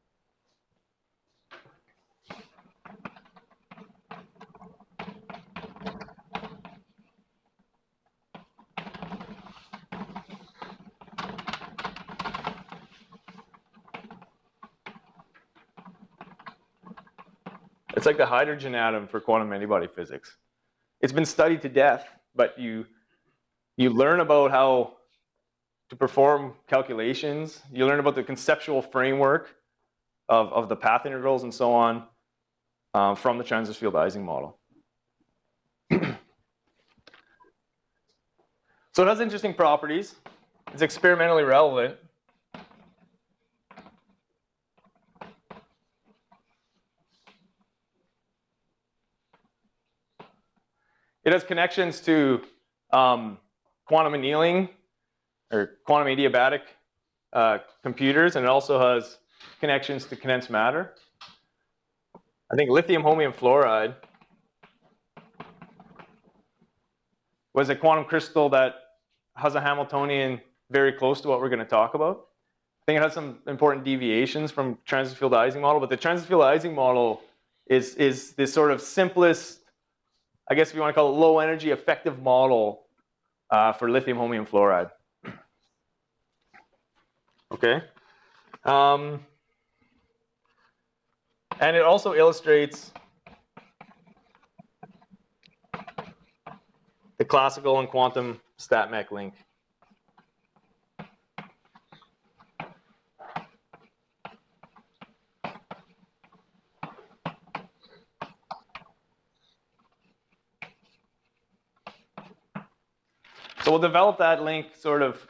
It's like the hydrogen atom for quantum many-body physics. It's been studied to death, but you learn about how to perform calculations. You learn about the conceptual framework of the path integrals and so on from the transverse field Ising model. So it has interesting properties. It's experimentally relevant. It has connections to quantum annealing or quantum adiabatic computers, and it also has connections to condensed matter. I think lithium holmium fluoride was a quantum crystal that has a Hamiltonian very close to what we're going to talk about. I think it has some important deviations from transit field Ising model, but the transit field Ising model is this sort of simplest, I guess if you want to call it low energy effective model for lithium holmium fluoride. Okay. And it also illustrates the classical and quantum StatMech link. So we'll develop that link sort of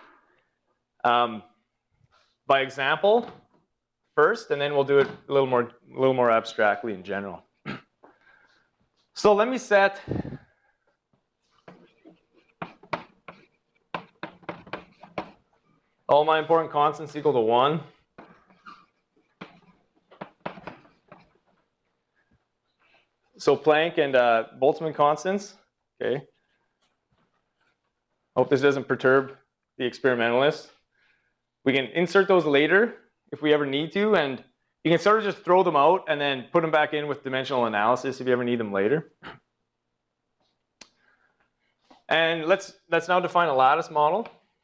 by example first, and then we'll do it a little more abstractly in general. So let me set all my important constants equal to 1. So Planck and Boltzmann constants, okay. Hope this doesn't perturb the experimentalists. We can insert those later if we ever need to, and you can sort of just throw them out and then put them back in with dimensional analysis if you ever need them later. And let's now define a lattice model.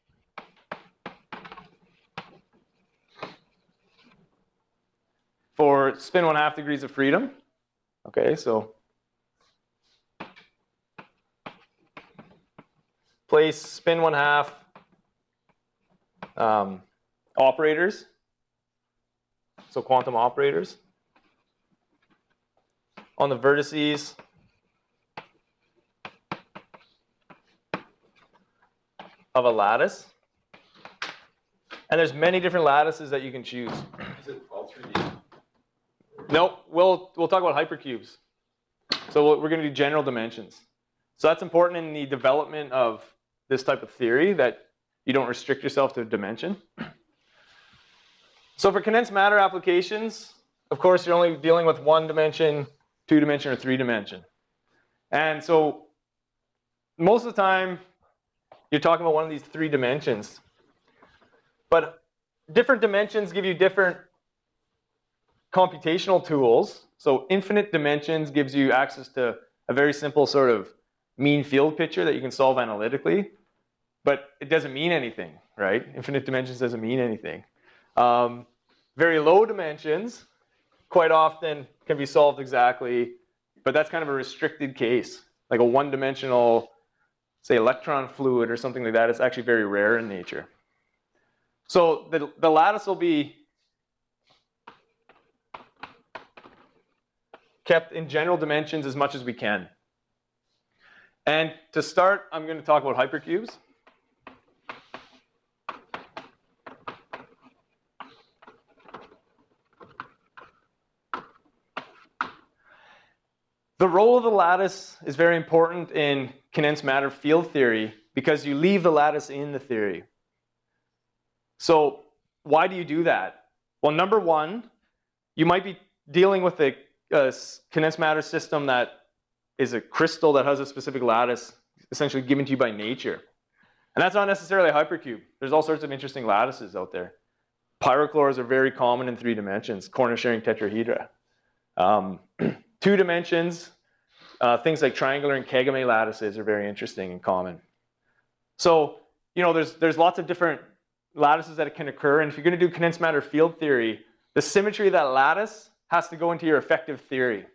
For spin 1/2 degrees of freedom. Okay, so place spin 1/2 operators, so quantum operators, on the vertices of a lattice. And there's many different lattices that you can choose. Is it all 3D? Nope, we'll talk about hypercubes. So we're going to do general dimensions. So that's important in the development of this type of theory, that you don't restrict yourself to a dimension. So for condensed matter applications, of course, you're only dealing with 1 dimension, 2 dimension, or 3 dimension. And so most of the time, you're talking about one of these 3 dimensions. But different dimensions give you different computational tools. So infinite dimensions gives you access to a very simple sort of mean field picture that you can solve analytically. But it doesn't mean anything, right? Infinite dimensions doesn't mean anything. Very low dimensions quite often can be solved exactly, but that's kind of a restricted case. Like a 1-dimensional, say, electron fluid or something like that, it's actually very rare in nature. So the lattice will be kept in general dimensions as much as we can. And to start, I'm going to talk about hypercubes. The role of the lattice is very important in condensed matter field theory because you leave the lattice in the theory. So why do you do that? Well, number one, you might be dealing with a condensed matter system that is a crystal that has a specific lattice essentially given to you by nature. And that's not necessarily a hypercube. There's all sorts of interesting lattices out there. Pyrochlores are very common in 3 dimensions, corner-sharing tetrahedra. 2 dimensions, things like triangular and Kagame lattices are very interesting and common. So, there's lots of different lattices that can occur, and if you're going to do condensed matter field theory, the symmetry of that lattice has to go into your effective theory.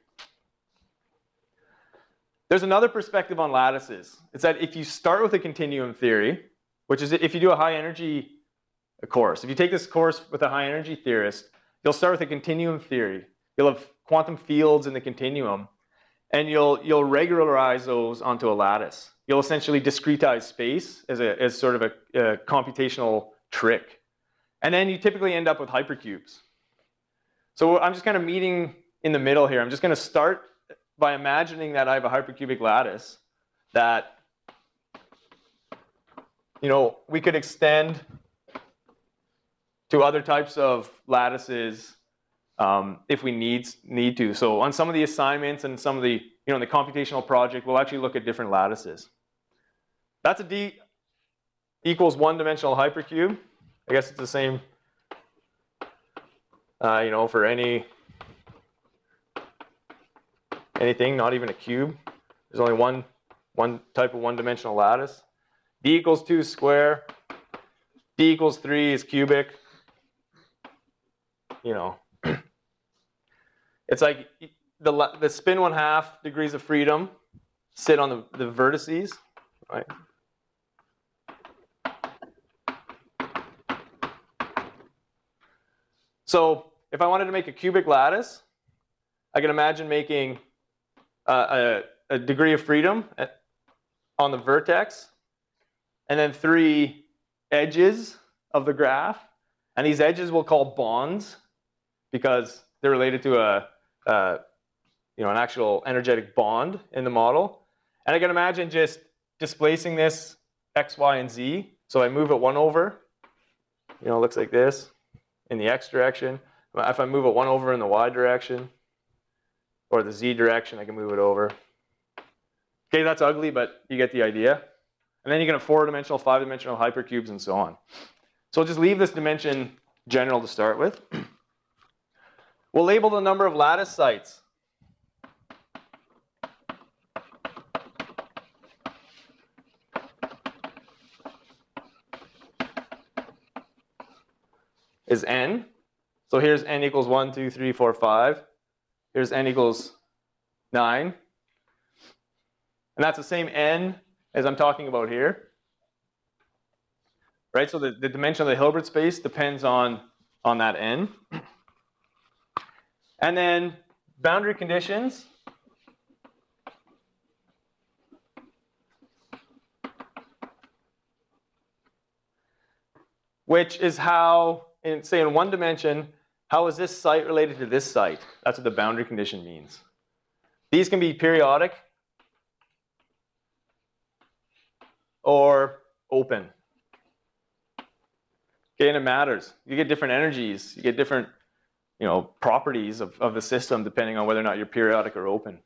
There's another perspective on lattices. It's that if you start with a continuum theory, which is if you do a high energy course, if you take this course with a high energy theorist, you'll start with a continuum theory. You'll have quantum fields in the continuum. and you'll regularize those onto a lattice. You'll essentially discretize space as sort of a computational trick. And then you typically end up with hypercubes. So I'm just kind of meeting in the middle here. I'm just going to start by imagining that I have a hypercubic lattice that, we could extend to other types of lattices if we need to. So on some of the assignments and some of the, in the computational project, we'll actually look at different lattices. That's a D equals one-dimensional hypercube. I guess it's the same, for anything, not even a cube. There's only one type of one-dimensional lattice. D equals 2 square. D equals 3 is cubic. It's like the spin 1/2 degrees of freedom sit on the vertices, right? So if I wanted to make a cubic lattice, I can imagine making a degree of freedom on the vertex, and then 3 edges of the graph. And these edges we'll call bonds because they're related to an actual energetic bond in the model. And I can imagine just displacing this x, y, and z. So I move it 1 over, it looks like this in the x direction. If I move it 1 over in the y direction or the z direction, I can move it over. Okay, that's ugly, but you get the idea. And then you can have 4-dimensional, 5-dimensional hypercubes and so on. So we'll just leave this dimension general to start with. We'll label the number of lattice sites. Is n. So here's n equals 1, 2, 3, 4, 5. Here's n equals 9. And that's the same n as I'm talking about here. Right, so the dimension of the Hilbert space depends on that n. And then boundary conditions. Which is how, say in one dimension, how is this site related to this site? That's what the boundary condition means. These can be periodic or open. Okay, and it matters. You get different energies. You get different properties of the system depending on whether or not you're periodic or open.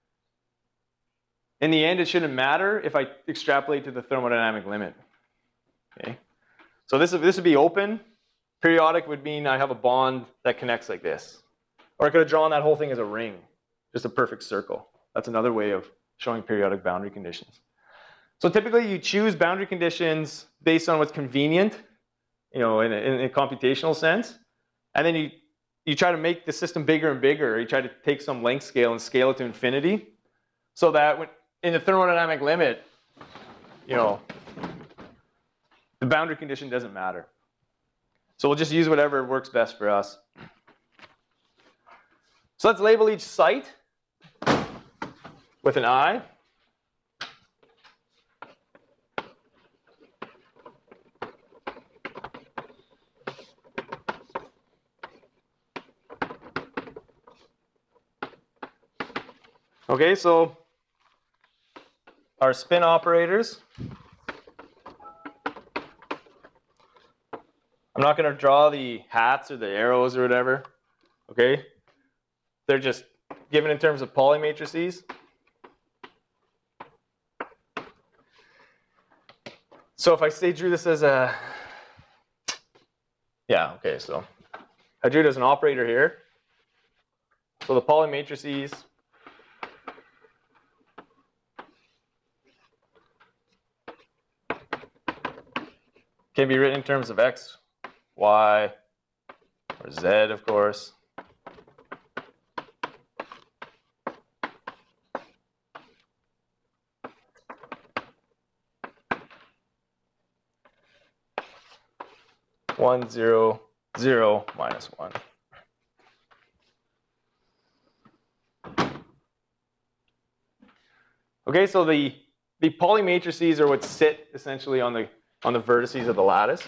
In the end, it shouldn't matter if I extrapolate to the thermodynamic limit. Okay, so this would be open. Periodic would mean I have a bond that connects like this. Or I could have drawn that whole thing as a ring, just a perfect circle. That's another way of showing periodic boundary conditions. So typically you choose boundary conditions based on what's convenient, in a computational sense. And then you try to make the system bigger and bigger. You try to take some length scale and scale it to infinity so that in the thermodynamic limit, the boundary condition doesn't matter. So we'll just use whatever works best for us. So let's label each site with an I. Okay, so our spin operators. I'm not going to draw the hats or the arrows or whatever. Okay, they're just given in terms of Pauli matrices. So if I drew this as a, so I drew it as an operator here. So the Pauli matrices can be written in terms of x, y, or z, of course. One, zero, zero, minus one. Okay, so the Pauli matrices are what sit essentially on the vertices of the lattice.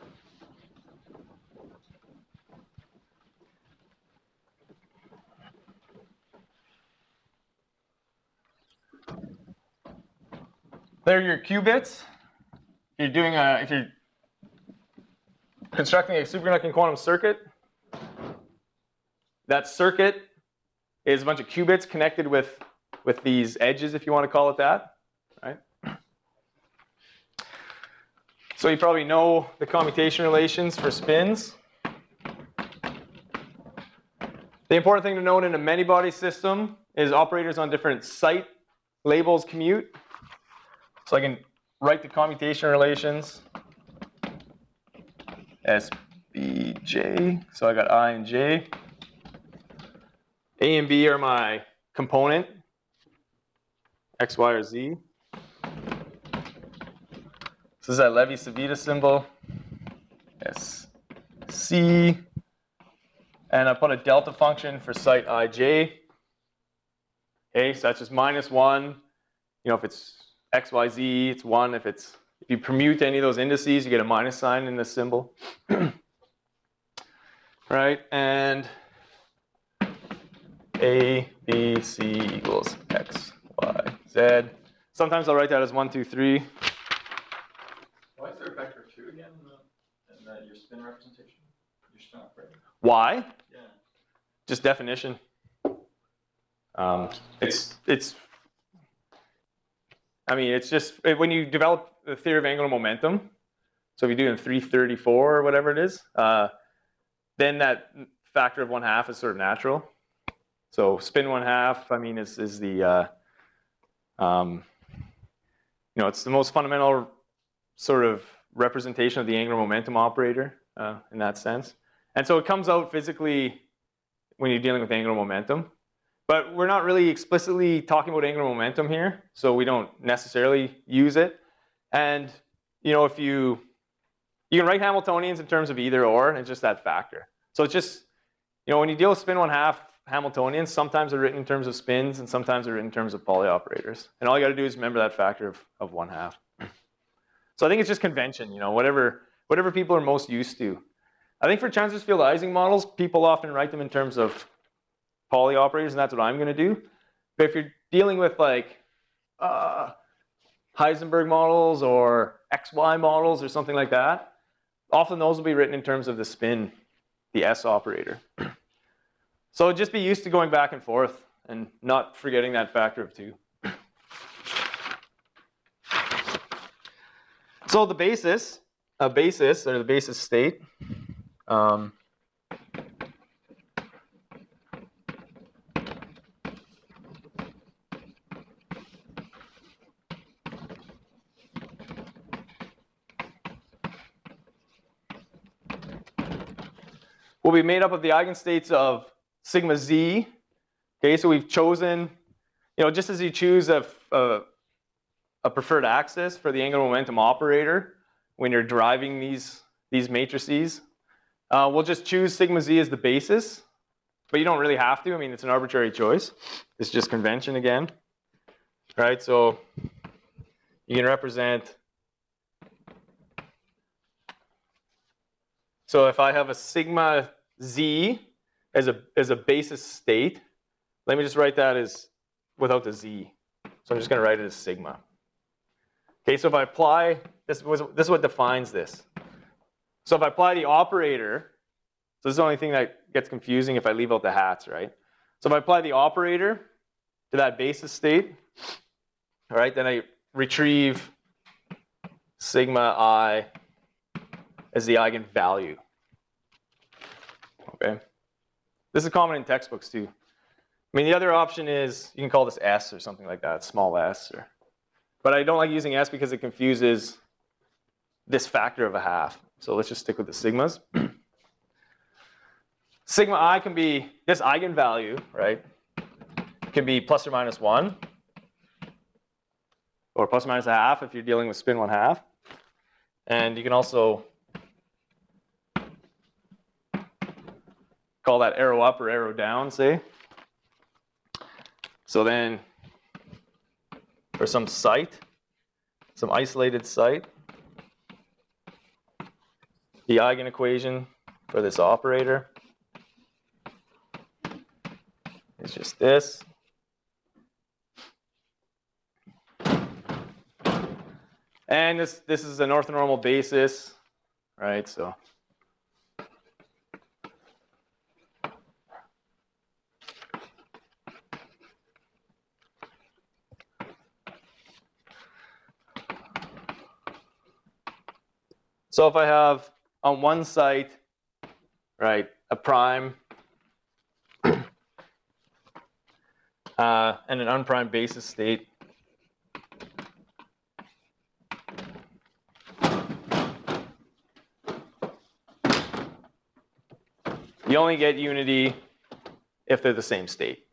They're your qubits. If you're constructing a superconducting quantum circuit, that circuit is a bunch of qubits connected with these edges, if you want to call it that, right? So you probably know the commutation relations for spins. The important thing to note in a many-body system is operators on different site labels commute. So I can write the commutation relations as B, J. So I got I and J. A and B are my component, X, Y, or Z. This is that Levi-Civita symbol, S, C. And I put a delta function for site ij. Okay, so that's just -1. You know, if it's x, y, z, it's 1. If you permute any of those indices, you get a minus sign in this symbol. Right, and A, B, C equals x, y, z. Sometimes I'll write that as 1, 2, 3. Why is there a vector 2 again in your spin representation? Your spin operator? Why? Yeah. Just definition. It's just when you develop the theory of angular momentum. So if you do in 334 or whatever it is, then that factor of 1/2 is sort of natural. So spin 1/2, I mean, is the it's the most fundamental sort of representation of the angular momentum operator in that sense. And so it comes out physically when you're dealing with angular momentum. But we're not really explicitly talking about angular momentum here, so we don't necessarily use it. And if you can write Hamiltonians in terms of either or, and it's just that factor. So it's just, when you deal with spin 1/2 Hamiltonians, sometimes they're written in terms of spins, and sometimes they're written in terms of Pauli operators. And all you got to do is remember that factor of 1/2. So I think it's just convention, whatever people are most used to. I think for transverse field Ising models, people often write them in terms of Pauli operators, and that's what I'm going to do. But if you're dealing with like Heisenberg models or XY models or something like that, often those will be written in terms of the spin, the S operator. So just be used to going back and forth and not forgetting that factor of 2. So the basis, or the basis state, will be made up of the eigenstates of sigma z. Okay, so we've chosen, just as you choose a preferred axis for the angular momentum operator when you're deriving these matrices, we'll just choose sigma z as the basis, but you don't really have to. I mean, it's an arbitrary choice. It's just convention again, right? So you can represent. So if I have a sigma z as a basis state, let me just write that as without the z. So I'm just going to write it as sigma. Okay, so if I apply, this is what defines this. So if I apply the operator, so this is the only thing that gets confusing if I leave out the hats, right? So if I apply the operator to that basis state, all right, then I retrieve sigma I as the eigenvalue. Okay, this is common in textbooks too. I mean, the other option is you can call this S or something like that, small s. But I don't like using S because it confuses this factor of 1/2. So let's just stick with the sigmas. Sigma I can be this eigenvalue, right? It can be plus or minus 1, or plus or minus 1/2 if you're dealing with spin 1/2. And you can also call that arrow up or arrow down, say. So then for some site, some isolated site. The eigenequation for this operator is just this. And this is an orthonormal basis, right? So if I have on one site, right, a prime and an unprimed basis state, you only get unity if they're the same state.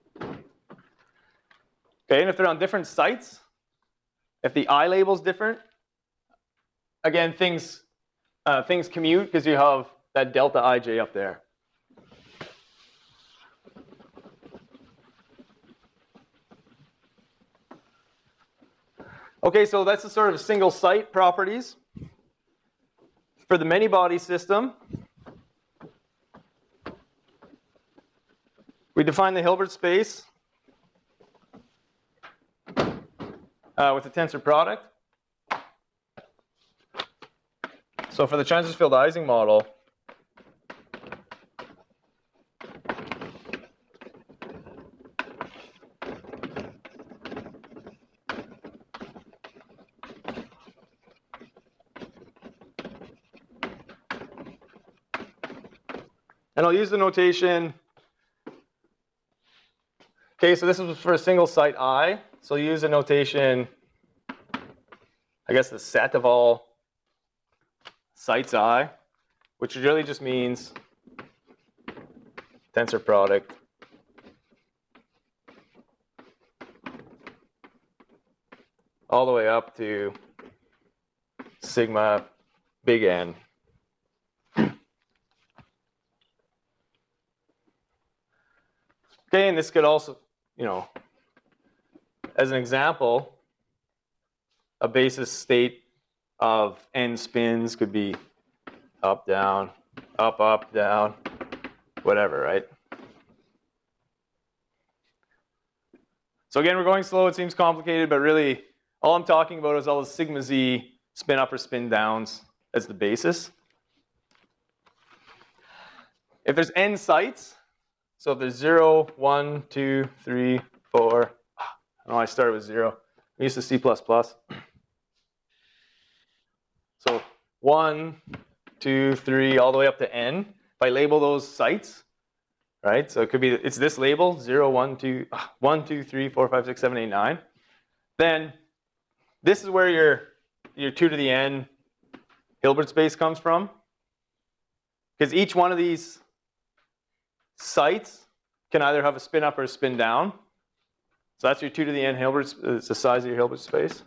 Okay, and if they're on different sites, if the I label is different, again, things commute because you have that delta ij up there. Okay, so that's the sort of single site properties. For the many body system, we define the Hilbert space with a tensor product. So for the transverse field Ising model, and I'll use the notation. Okay, so this is for a single site I. So I'll use a notation, I guess the set of all sites I, which really just means tensor product all the way up to sigma big N. Okay, and this could also, as an example, a basis state of n spins could be up, down, up, down, whatever, right? So again, we're going slow. It seems complicated, but really all I'm talking about is all the sigma z spin up or spin downs as the basis. If there's n sites, so if there's 0, 1, 2, 3, 4, I started with 0. I'm used to C++. So 1, 2, 3, all the way up to n. If I label those sites, right? So it could be, it's this label, 0, 1, 2, 3, 4, 5, 6, 7, 8, 9. Then this is where your 2 to the n Hilbert space comes from. Because each one of these sites can either have a spin up or a spin down. So that's your 2 to the n Hilbert, it's the size of your Hilbert space.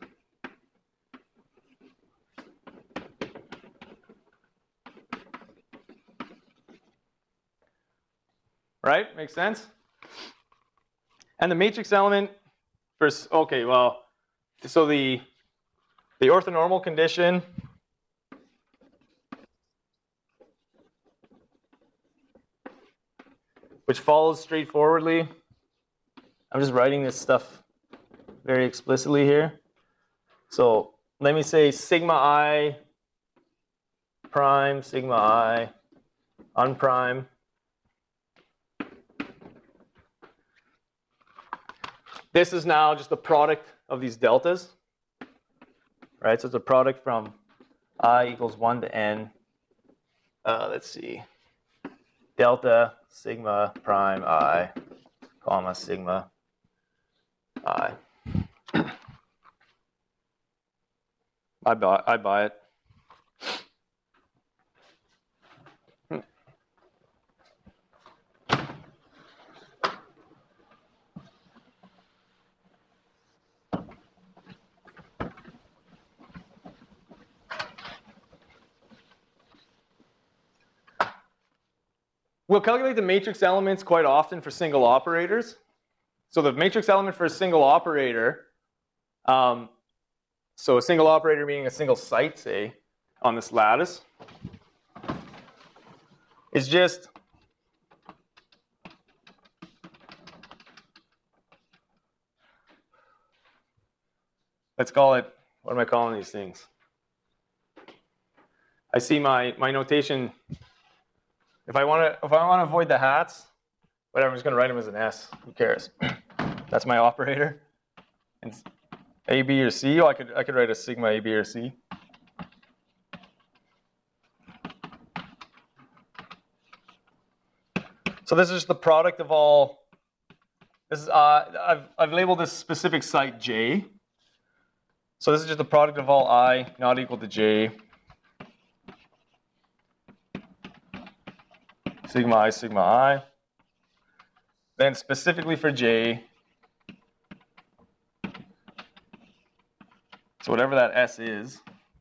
Right? Makes sense? And the matrix element for, okay, well, so the orthonormal condition which follows straightforwardly. I'm just writing this stuff very explicitly here. So let me say sigma I prime, sigma I unprime. This is now just the product of these deltas, right? So it's a product from I equals 1 to n. Let's see. Delta sigma prime I, comma sigma I. I buy it. We'll calculate the matrix elements quite often for single operators. So the matrix element for a single operator So a single operator meaning a single site, say, on this lattice, is just let's call it, what am I calling these things? I see my notation. If I want to avoid the hats, whatever, I'm just going to write them as an S. Who cares? That's my operator. And A, B, or C. Oh, I could write a sigma A, B, or C. So this is just the product of all. This is I've labeled this specific site J. So this is just the product of all I not equal to J. Sigma I, sigma I. Then specifically for J, so whatever that S is,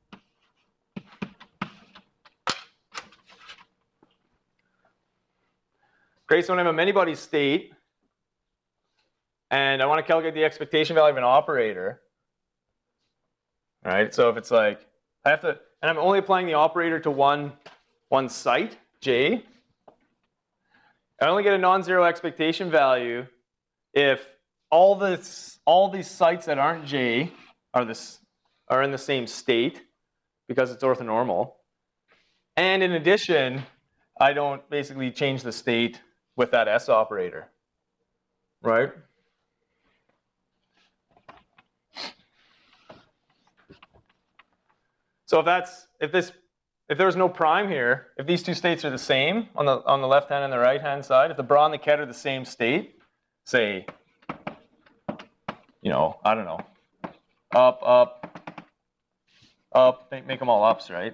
great, so when I'm a many-body state, and I want to calculate the expectation value of an operator, right? So if it's like, I have to, and I'm only applying the operator to one site, J, I only get a non-zero expectation value if all these sites that aren't J are in the same state because it's orthonormal. And in addition, I don't basically change the state with that S operator, right? So if there's no prime here, if these two states are the same on the left hand and the right hand side, if the bra and the ket are the same state, say, I don't know, up, up, up, make them all ups, right?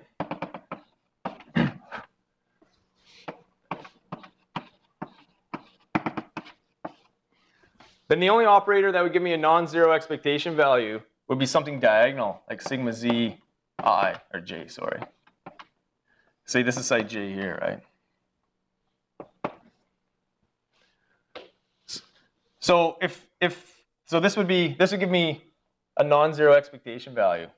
Then the only operator that would give me a non-zero expectation value would be something diagonal, like sigma z I, or j, sorry. Say this is site j here, right? So so this would give me a non-zero expectation value.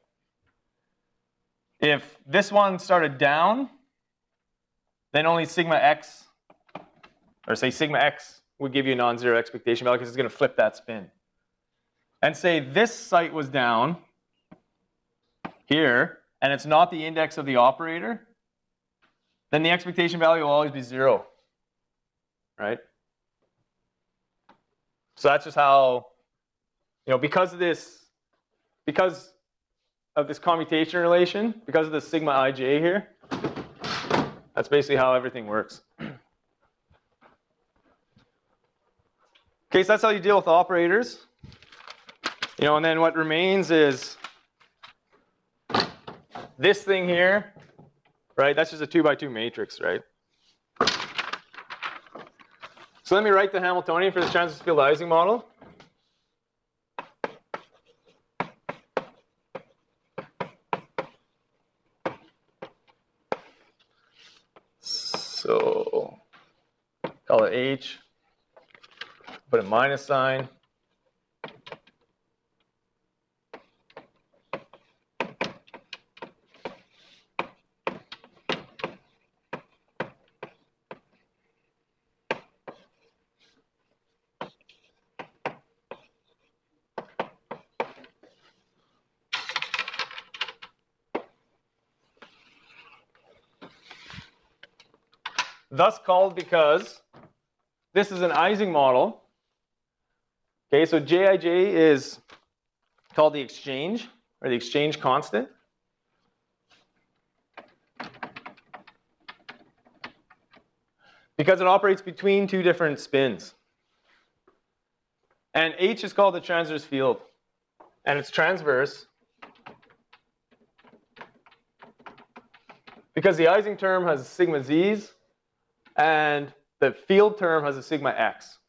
If this one started down, then only sigma x, or say sigma x, would give you a non-zero expectation value because it's going to flip that spin. And say this site was down here, and it's not the index of the operator, then the expectation value will always be 0, right? So that's just how, because of this commutation relation, because of the sigma ij here, that's basically how everything works. Okay, so that's how you deal with operators. And then what remains is this thing here, right? That's just a 2x2 matrix, right? So let me write the Hamiltonian for the transverse field Ising model. So call it H, put a minus sign. Thus called because this is an Ising model. Okay, so Jij is called the exchange, or the exchange constant. Because it operates between two different spins. And H is called the transverse field. And it's transverse because the Ising term has sigma z's, and the field term has a sigma x.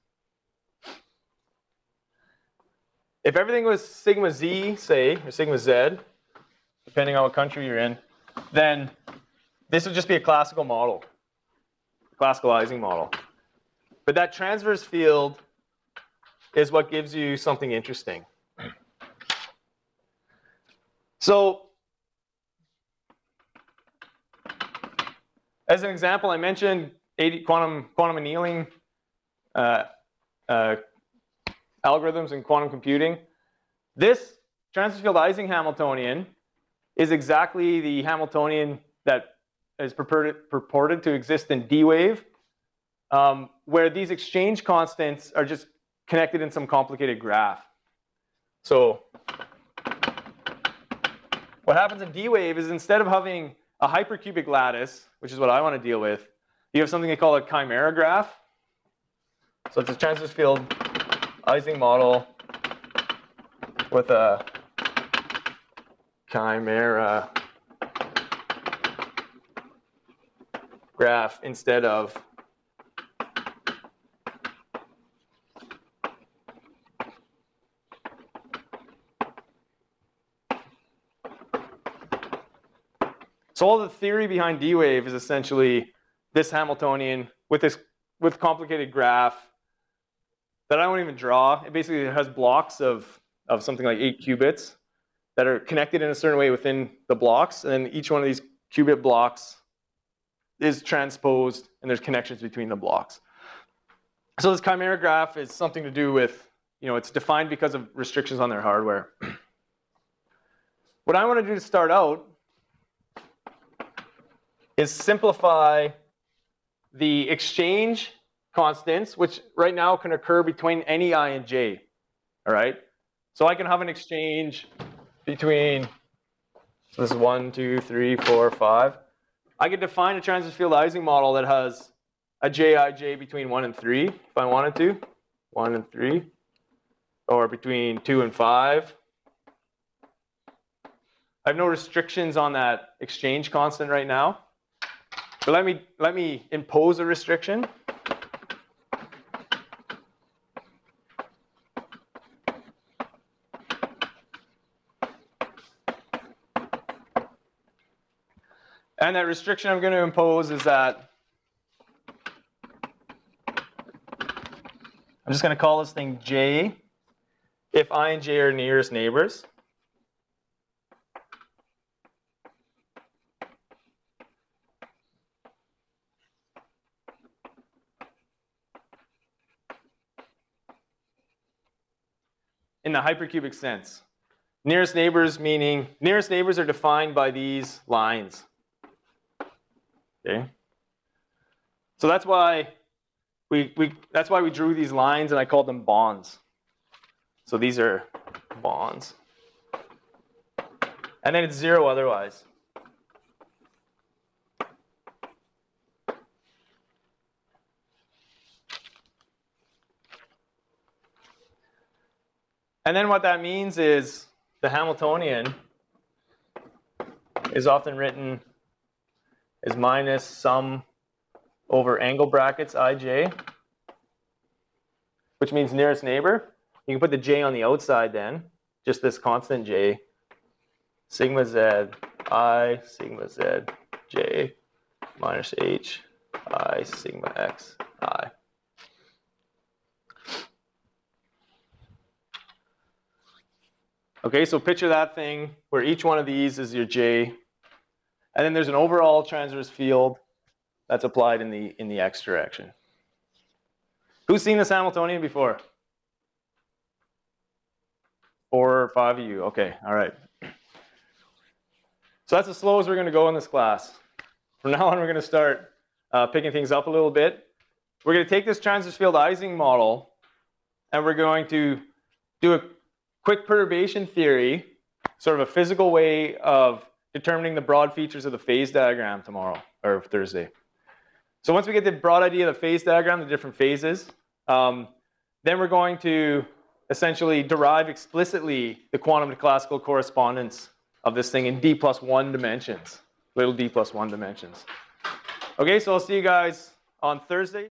If everything was sigma z, say, or sigma z, depending on what country you're in, then this would just be a classical model, classical Ising model. But that transverse field is what gives you something interesting. So, as an example, I mentioned quantum annealing algorithms in quantum computing. This transverse field Ising Hamiltonian is exactly the Hamiltonian that is purported to exist in D-Wave, where these exchange constants are just connected in some complicated graph. So what happens in D-Wave is instead of having a hypercubic lattice, which is what I want to deal with, you have something they call a chimera graph. So it's a transverse field Ising model with a chimera graph instead of so all the theory behind D-Wave is essentially this Hamiltonian with complicated graph that I won't even draw. It basically has blocks of something like 8 qubits that are connected in a certain way within the blocks, and then each one of these qubit blocks is transposed, and there's connections between the blocks. So this chimera graph is something to do with, it's defined because of restrictions on their hardware. What I want to do to start out is simplify the exchange constants, which right now can occur between any I and j. All right? So I can have an exchange between, so this is 1, 2, 3, 4, 5. I could define a transverse field Ising model that has a Jij between 1 and 3, if I wanted to, 1 and 3, or between 2 and 5. I have no restrictions on that exchange constant right now. But let me impose a restriction. And that restriction I'm going to impose is that I'm just going to call this thing J if I and J are nearest neighbors. In the hypercubic sense. Nearest neighbors meaning, nearest neighbors are defined by these lines. Okay? So that's why we drew these lines and I called them bonds. So these are bonds. And then it's 0 otherwise. And then what that means is the Hamiltonian is often written as minus sum over angle brackets ij, which means nearest neighbor. You can put the j on the outside then, just this constant j, sigma z I sigma z j minus h I sigma x I. Okay, so picture that thing where each one of these is your j, and then there's an overall transverse field that's applied in the x direction. Who's seen this Hamiltonian before? 4 or 5 of you. Okay, all right. So that's as slow as we're going to go in this class. From now on, we're going to start picking things up a little bit. We're going to take this transverse field Ising model, and we're going to do a quick perturbation theory, sort of a physical way of determining the broad features of the phase diagram tomorrow, or Thursday. So once we get the broad idea of the phase diagram, the different phases, then we're going to essentially derive explicitly the quantum to classical correspondence of this thing in d+1 dimensions, little d+1 dimensions. Okay, so I'll see you guys on Thursday.